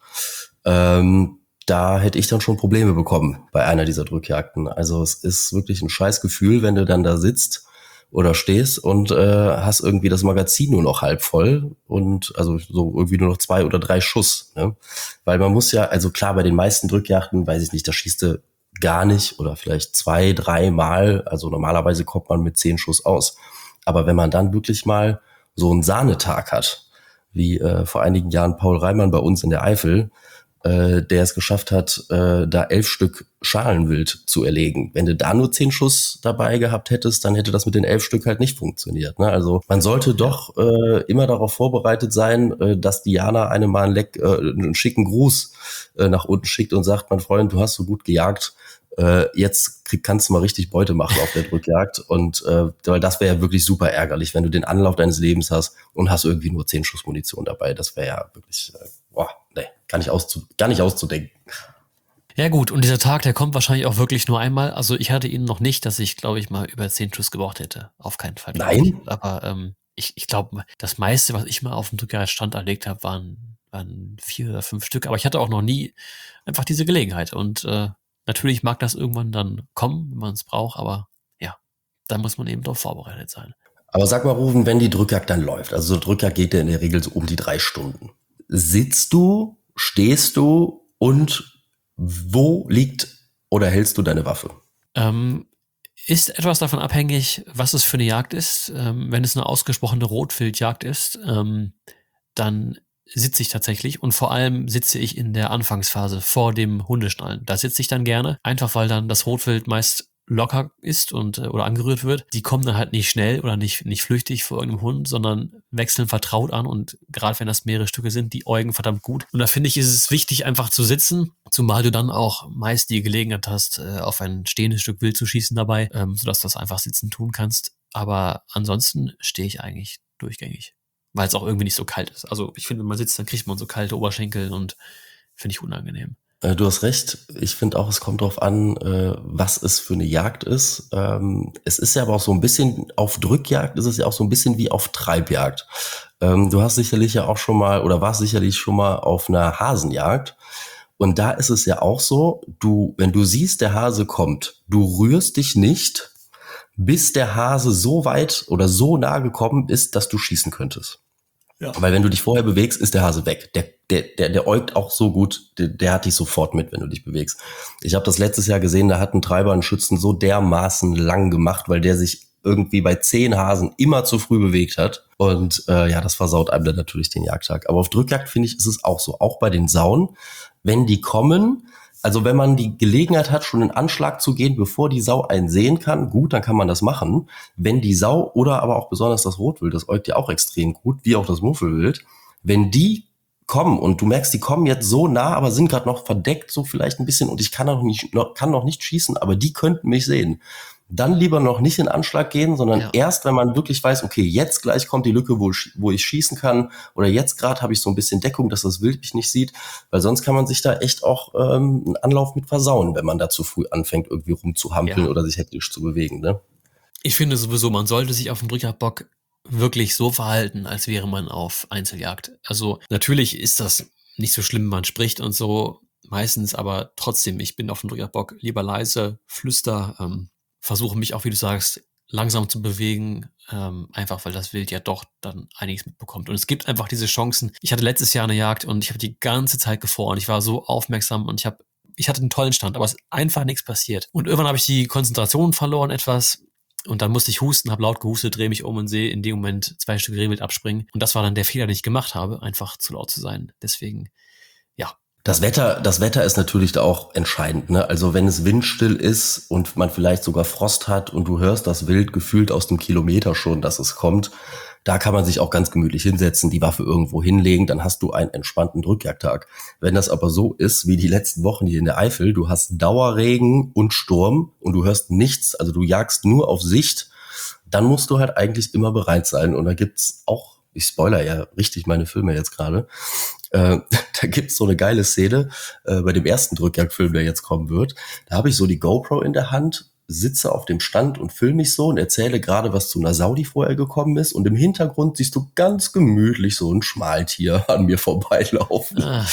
Ähm, da hätte ich dann schon Probleme bekommen bei einer dieser Drückjagden. Also es ist wirklich ein scheiß Gefühl, wenn du dann da sitzt oder stehst und äh, hast irgendwie das Magazin nur noch halb voll und also so irgendwie nur noch zwei oder drei Schuss. Ne? Weil man muss ja, also klar, bei den meisten Drückjagden, weiß ich nicht, da schießt du gar nicht oder vielleicht zwei, drei Mal. Also normalerweise kommt man mit zehn Schuss aus. Aber wenn man dann wirklich mal so einen Sahnetag hat, wie äh, vor einigen Jahren Paul Reimann bei uns in der Eifel, äh, der es geschafft hat, äh, da elf Stück Schalenwild zu erlegen. Wenn du da nur zehn Schuss dabei gehabt hättest, dann hätte das mit den elf Stück halt nicht funktioniert. Ne? Also man sollte doch äh, immer darauf vorbereitet sein, äh, dass Diana einem mal einen, Leck, äh, einen schicken Gruß äh, nach unten schickt und sagt, mein Freund, du hast so gut gejagt, äh, jetzt krieg, kannst du mal richtig Beute machen auf der Drückjagd. Und äh, weil das wäre ja wirklich super ärgerlich, wenn du den Anlauf deines Lebens hast und hast irgendwie nur zehn Schuss Munition dabei. Das wäre ja wirklich, äh, boah, nee, gar nicht, auszu- gar nicht auszudenken. Ja gut, und dieser Tag, der kommt wahrscheinlich auch wirklich nur einmal. Also ich hatte ihn noch nicht, dass ich, glaube ich, mal über zehn Schuss gebraucht hätte. Auf keinen Fall. Nein? Ich. Aber ähm, ich, ich glaube, das meiste, was ich mal auf dem Drückjagdstand erlegt habe, waren, waren vier oder fünf Stück. Aber ich hatte auch noch nie einfach diese Gelegenheit. Und äh, natürlich mag das irgendwann dann kommen, wenn man es braucht. Aber ja, da muss man eben doch vorbereitet sein. Aber sag mal, Rufen, wenn die Drückjagd dann läuft, also so eine Drückjagd geht ja in der Regel so um die drei Stunden. Sitzt du, stehst du und wo liegt oder hältst du deine Waffe? Ähm, ist etwas davon abhängig, was es für eine Jagd ist. Ähm, wenn es eine ausgesprochene Rotwildjagd ist, ähm, dann sitze ich tatsächlich und vor allem sitze ich in der Anfangsphase vor dem Hundeschnallen. Da sitze ich dann gerne, einfach weil dann das Rotwild meist locker ist und oder angerührt wird. Die kommen dann halt nicht schnell oder nicht nicht flüchtig vor irgendeinem Hund, sondern wechseln vertraut an und gerade wenn das mehrere Stücke sind, die äugen verdammt gut. Und da finde ich, ist es wichtig, einfach zu sitzen, zumal du dann auch meist die Gelegenheit hast, auf ein stehendes Stück Wild zu schießen dabei, sodass du das einfach sitzen tun kannst. Aber ansonsten stehe ich eigentlich durchgängig, weil es auch irgendwie nicht so kalt ist. Also ich finde, wenn man sitzt, dann kriegt man so kalte Oberschenkel und finde ich unangenehm. Äh, du hast recht. Ich finde auch, es kommt darauf an, äh, was es für eine Jagd ist. Ähm, es ist ja aber auch so ein bisschen, auf Drückjagd ist es ja auch so ein bisschen wie auf Treibjagd. Ähm, du hast sicherlich ja auch schon mal oder warst sicherlich schon mal auf einer Hasenjagd. Und da ist es ja auch so, du, wenn du siehst, der Hase kommt, du rührst dich nicht, bis der Hase so weit oder so nah gekommen ist, dass du schießen könntest. Ja. Weil wenn du dich vorher bewegst, ist der Hase weg. Der, der, der, der äugt auch so gut, der, der hat dich sofort mit, wenn du dich bewegst. Ich habe das letztes Jahr gesehen, da hat ein Treiber einen Schützen so dermaßen lang gemacht, weil der sich irgendwie bei zehn Hasen immer zu früh bewegt hat. Und äh, ja, das versaut einem dann natürlich den Jagdtag. Aber auf Drückjagd, finde ich, ist es auch so. Auch bei den Sauen, wenn die kommen, also wenn man die Gelegenheit hat, schon in Anschlag zu gehen, bevor die Sau einen sehen kann, gut, dann kann man das machen. Wenn die Sau oder aber auch besonders das Rotwild, das äugt ja auch extrem gut, wie auch das Muffelwild, wenn die kommen und du merkst, die kommen jetzt so nah, aber sind gerade noch verdeckt, so vielleicht ein bisschen und ich kann noch nicht, noch, kann noch nicht schießen, aber die könnten mich sehen. Dann lieber noch nicht in Anschlag gehen, sondern ja. erst, wenn man wirklich weiß, okay, jetzt gleich kommt die Lücke, wo ich, wo ich schießen kann oder jetzt gerade habe ich so ein bisschen Deckung, dass das Wild mich nicht sieht, weil sonst kann man sich da echt auch ähm, einen Anlauf mit versauen, wenn man da zu früh anfängt, irgendwie rumzuhampeln ja. oder sich hektisch zu bewegen. Ne? Ich finde sowieso, man sollte sich auf dem Drückjagdbock wirklich so verhalten, als wäre man auf Einzeljagd. Also natürlich ist das nicht so schlimm, man spricht und so meistens, aber trotzdem, ich bin auf dem Drückjagdbock lieber leise, flüster, ähm, versuche mich auch, wie du sagst, langsam zu bewegen, ähm, einfach weil das Wild ja doch dann einiges mitbekommt. Und es gibt einfach diese Chancen. Ich hatte letztes Jahr eine Jagd und ich habe die ganze Zeit gefroren. Ich war so aufmerksam und ich habe, ich hatte einen tollen Stand, aber es ist einfach nichts passiert. Und irgendwann habe ich die Konzentration verloren etwas und dann musste ich husten, habe laut gehustet, drehe mich um und sehe in dem Moment zwei Stück Rehwild abspringen. Und das war dann der Fehler, den ich gemacht habe, einfach zu laut zu sein. Deswegen, ja. Das Wetter, das Wetter ist natürlich da auch entscheidend, ne? Also wenn es windstill ist und man vielleicht sogar Frost hat und du hörst das Wild gefühlt aus dem Kilometer schon, dass es kommt, da kann man sich auch ganz gemütlich hinsetzen, die Waffe irgendwo hinlegen, dann hast du einen entspannten Drückjagdtag. Wenn das aber so ist, wie die letzten Wochen hier in der Eifel, du hast Dauerregen und Sturm und du hörst nichts, also du jagst nur auf Sicht, dann musst du halt eigentlich immer bereit sein. Und da gibt's auch, ich spoiler ja richtig meine Filme jetzt gerade, Äh, da gibt's so eine geile Szene äh, bei dem ersten Drückjagdfilm, der jetzt kommen wird. Da habe ich so die GoPro in der Hand, sitze auf dem Stand und filme mich so und erzähle gerade was zu einer Sau, die vorher gekommen ist. Und im Hintergrund siehst du ganz gemütlich so ein Schmaltier an mir vorbeilaufen. Ah.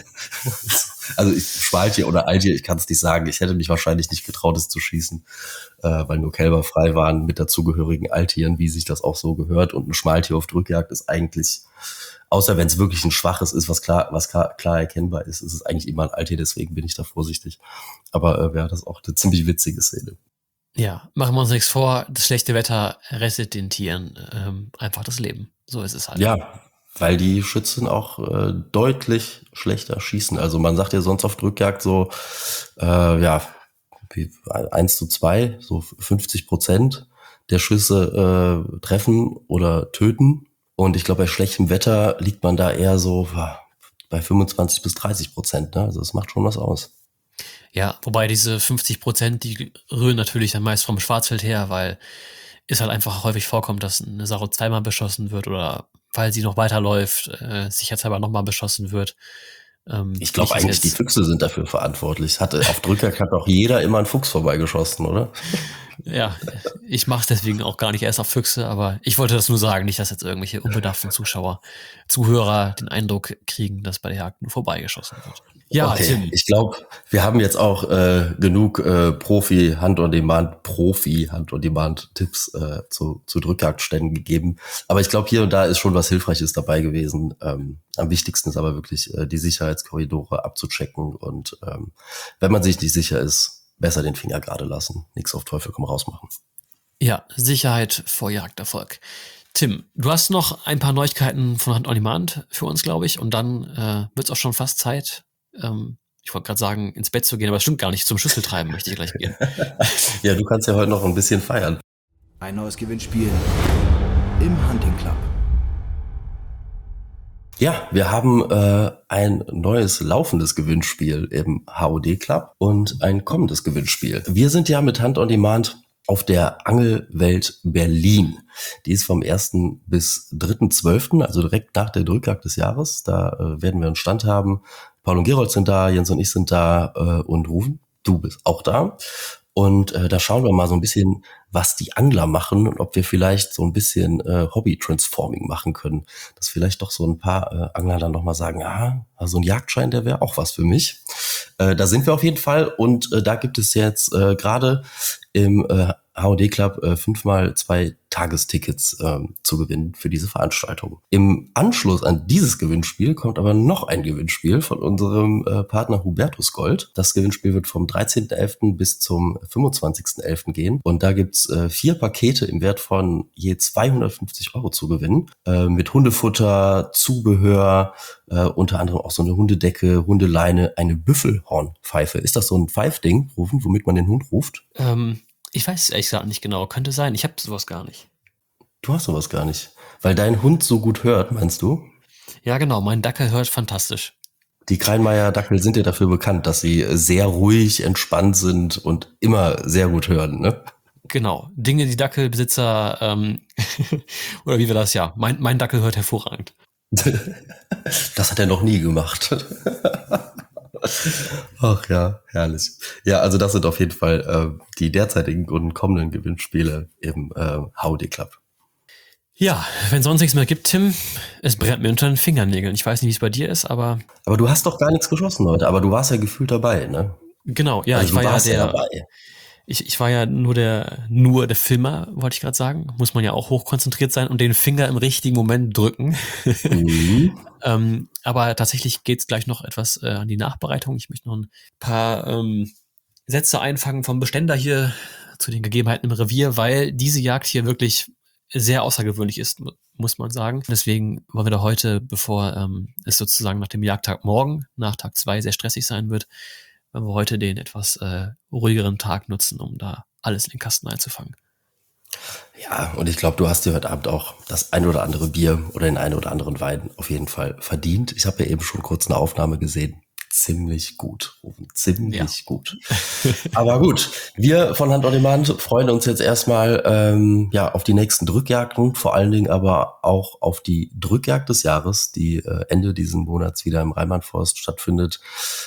Also ich, Schmaltier oder Altier, ich kann es nicht sagen. Ich hätte mich wahrscheinlich nicht getraut, es zu schießen, äh, weil nur Kälber frei waren mit dazugehörigen Altieren, wie sich das auch so gehört. Und ein Schmaltier auf Drückjagd ist eigentlich, außer wenn es wirklich ein schwaches ist, was klar, was klar, klar erkennbar ist, ist es eigentlich immer ein Altier, deswegen bin ich da vorsichtig. Aber äh, ja, das ist auch eine ziemlich witzige Szene. Ja, machen wir uns nichts vor, das schlechte Wetter rettet den Tieren ähm, einfach das Leben. So ist es halt. Ja, weil die Schützen auch äh, deutlich schlechter schießen. Also man sagt ja sonst auf Drückjagd so, äh, ja, wie eins zu zwei, so fünfzig Prozent der Schüsse äh, treffen oder töten. Und ich glaube, bei schlechtem Wetter liegt man da eher so bei fünfundzwanzig bis dreißig Prozent. Ne? Also das macht schon was aus. Ja, wobei diese fünfzig Prozent, die rühren natürlich dann meist vom Schwarzwild her, weil es halt einfach häufig vorkommt, dass eine Sau zweimal beschossen wird oder weil sie noch weiterläuft, äh, sicherheitshalber nochmal beschossen wird. Ähm, ich glaube eigentlich, die Füchse sind dafür verantwortlich. Hatte, auf Drückjagd hat doch jeder immer einen Fuchs vorbeigeschossen, oder? Ja, ich mache es deswegen auch gar nicht erst auf Füchse, aber ich wollte das nur sagen, nicht, dass jetzt irgendwelche unbedarften Zuschauer, Zuhörer den Eindruck kriegen, dass bei der Jagd nur vorbeigeschossen wird. Ja, okay. Tim. Ich glaube, wir haben jetzt auch äh, genug äh, Profi Hand-on-Demand, Profi Hand-on-Demand-Tipps äh, zu, zu Drückjagdständen gegeben. Aber ich glaube, hier und da ist schon was Hilfreiches dabei gewesen. Ähm, am wichtigsten ist aber wirklich, äh, die Sicherheitskorridore abzuchecken. Und ähm, wenn man sich nicht sicher ist, besser den Finger gerade lassen. Nichts auf Teufel komm raus machen. Ja, Sicherheit vor Jagderfolg. Tim, du hast noch ein paar Neuigkeiten von Hand-on-Demand für uns, glaube ich. Und dann äh, wird es auch schon fast Zeit, ähm, ich wollte gerade sagen, ins Bett zu gehen, aber das stimmt gar nicht. Zum Schlüsseltreiben möchte ich gleich gehen. Ja, du kannst ja heute noch ein bisschen feiern. Ein neues Gewinnspiel im Hunting Club. Ja, wir haben äh, ein neues laufendes Gewinnspiel im H O D Club und ein kommendes Gewinnspiel. Wir sind ja mit Hand-on-Demand auf der Angelwelt Berlin. Die ist vom ersten bis dritten zwölften, also direkt nach der Drückjagd des Jahres. Da äh, werden wir einen Stand haben. Paul und Gerold sind da, Jens und ich sind da äh, und Rufen, du bist auch da. Und äh, da schauen wir mal so ein bisschen, was die Angler machen und ob wir vielleicht so ein bisschen äh, Hobby-Transforming machen können. Dass vielleicht doch so ein paar äh, Angler dann nochmal sagen, ah, also ein Jagdschein, der wäre auch was für mich. Äh, da sind wir auf jeden Fall und äh, da gibt es jetzt äh, gerade im äh, H O D Club äh, fünfmal zwei Tagestickets äh, zu gewinnen für diese Veranstaltung. Im Anschluss an dieses Gewinnspiel kommt aber noch ein Gewinnspiel von unserem äh, Partner Hubertus Gold. Das Gewinnspiel wird vom dreizehnten elften bis zum fünfundzwanzigsten elften gehen und da gibt's äh, vier Pakete im Wert von je zweihundertfünfzig Euro zu gewinnen äh, mit Hundefutter, Zubehör, äh, unter anderem auch so eine Hundedecke, Hundeleine, eine Büffelhornpfeife. Ist das so ein Pfeifding, Rufen, womit man den Hund ruft? Ähm, ich weiß es ehrlich gesagt nicht genau. Könnte sein. Ich habe sowas gar nicht. Du hast sowas gar nicht. Weil dein Hund so gut hört, meinst du? Ja, genau. Mein Dackel hört fantastisch. Die Kreinmeier-Dackel sind ja dafür bekannt, dass sie sehr ruhig, entspannt sind und immer sehr gut hören, ne? Genau. Dinge, die Dackelbesitzer, ähm, oder wie wir das ja. Mein, mein Dackel hört hervorragend. Das hat er noch nie gemacht. Ach ja, herrlich. Ja, also das sind auf jeden Fall äh, die derzeitigen und kommenden Gewinnspiele im äh, H O D Club. Ja, wenn sonst nichts mehr gibt, Tim, es brennt mir unter den Fingernägeln. Ich weiß nicht, wie es bei dir ist, aber... Aber du hast doch gar nichts geschossen heute, aber du warst ja gefühlt dabei, ne? Genau, ja, also ich war ja der... Ja dabei. Ich, ich war ja nur der nur der Filmer, wollte ich gerade sagen. Muss man ja auch hochkonzentriert sein und den Finger im richtigen Moment drücken. Mhm. ähm, aber tatsächlich geht's gleich noch etwas äh, an die Nachbereitung. Ich möchte noch ein paar ähm, Sätze einfangen vom Beständer hier zu den Gegebenheiten im Revier, weil diese Jagd hier wirklich sehr außergewöhnlich ist, muss man sagen. Deswegen wollen wir da heute, bevor ähm, es sozusagen nach dem Jagdtag morgen, nach Tag zwei, sehr stressig sein wird, wenn wir heute den etwas äh, ruhigeren Tag nutzen, um da alles in den Kasten einzufangen. Ja, und ich glaube, du hast dir heute Abend auch das ein oder andere Bier oder den einen oder anderen Wein auf jeden Fall verdient. Ich habe ja eben schon kurz eine Aufnahme gesehen. Ziemlich gut, Rufen, ziemlich ja. gut. Aber gut, wir von Hunt on Demand freuen uns jetzt erstmal ähm, ja auf die nächsten Drückjagden, vor allen Dingen aber auch auf die Drückjagd des Jahres, die äh, Ende diesen Monats wieder im Rheinland-Forst stattfindet.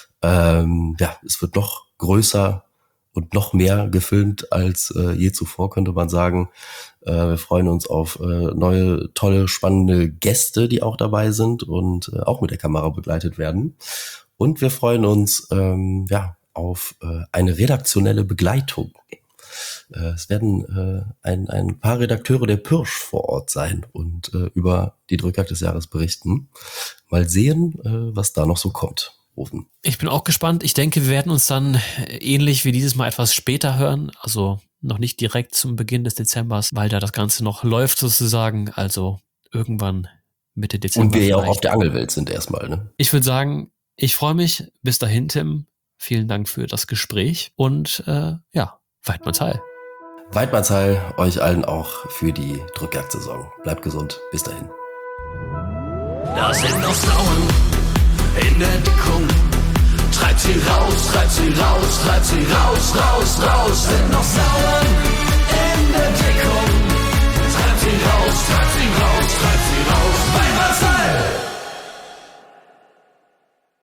Ähm, ja, es wird noch größer und noch mehr gefilmt als äh, je zuvor, könnte man sagen. Äh, wir freuen uns auf äh, neue, tolle, spannende Gäste, die auch dabei sind und äh, auch mit der Kamera begleitet werden. Und wir freuen uns ähm, ja auf äh, eine redaktionelle Begleitung. Äh, es werden äh, ein, ein paar Redakteure der Pirsch vor Ort sein und äh, über die Drückjagd des Jahres berichten. Mal sehen, äh, was da noch so kommt. Rufen. Ich bin auch gespannt. Ich denke, wir werden uns dann ähnlich wie dieses Mal etwas später hören. Also noch nicht direkt zum Beginn des Dezembers, weil da das Ganze noch läuft sozusagen. Also irgendwann Mitte Dezember. Und wir ja auch auf der Angelwelt sind erstmal, ne? Ich würde sagen, ich freue mich. Bis dahin, Tim. Vielen Dank für das Gespräch. Und äh, ja, Weidmannsheil. Weidmannsheil euch allen auch für die Drückjagdsaison. Bleibt gesund. Bis dahin. Da sind noch Sauen in der Deckung. Treibt sie raus, treibt sie raus, treibt sie raus, raus, raus. Sind noch Sauen in der Deckung. Treibt sie raus, treibt sie raus, treibt sie raus. Weidmannsheil!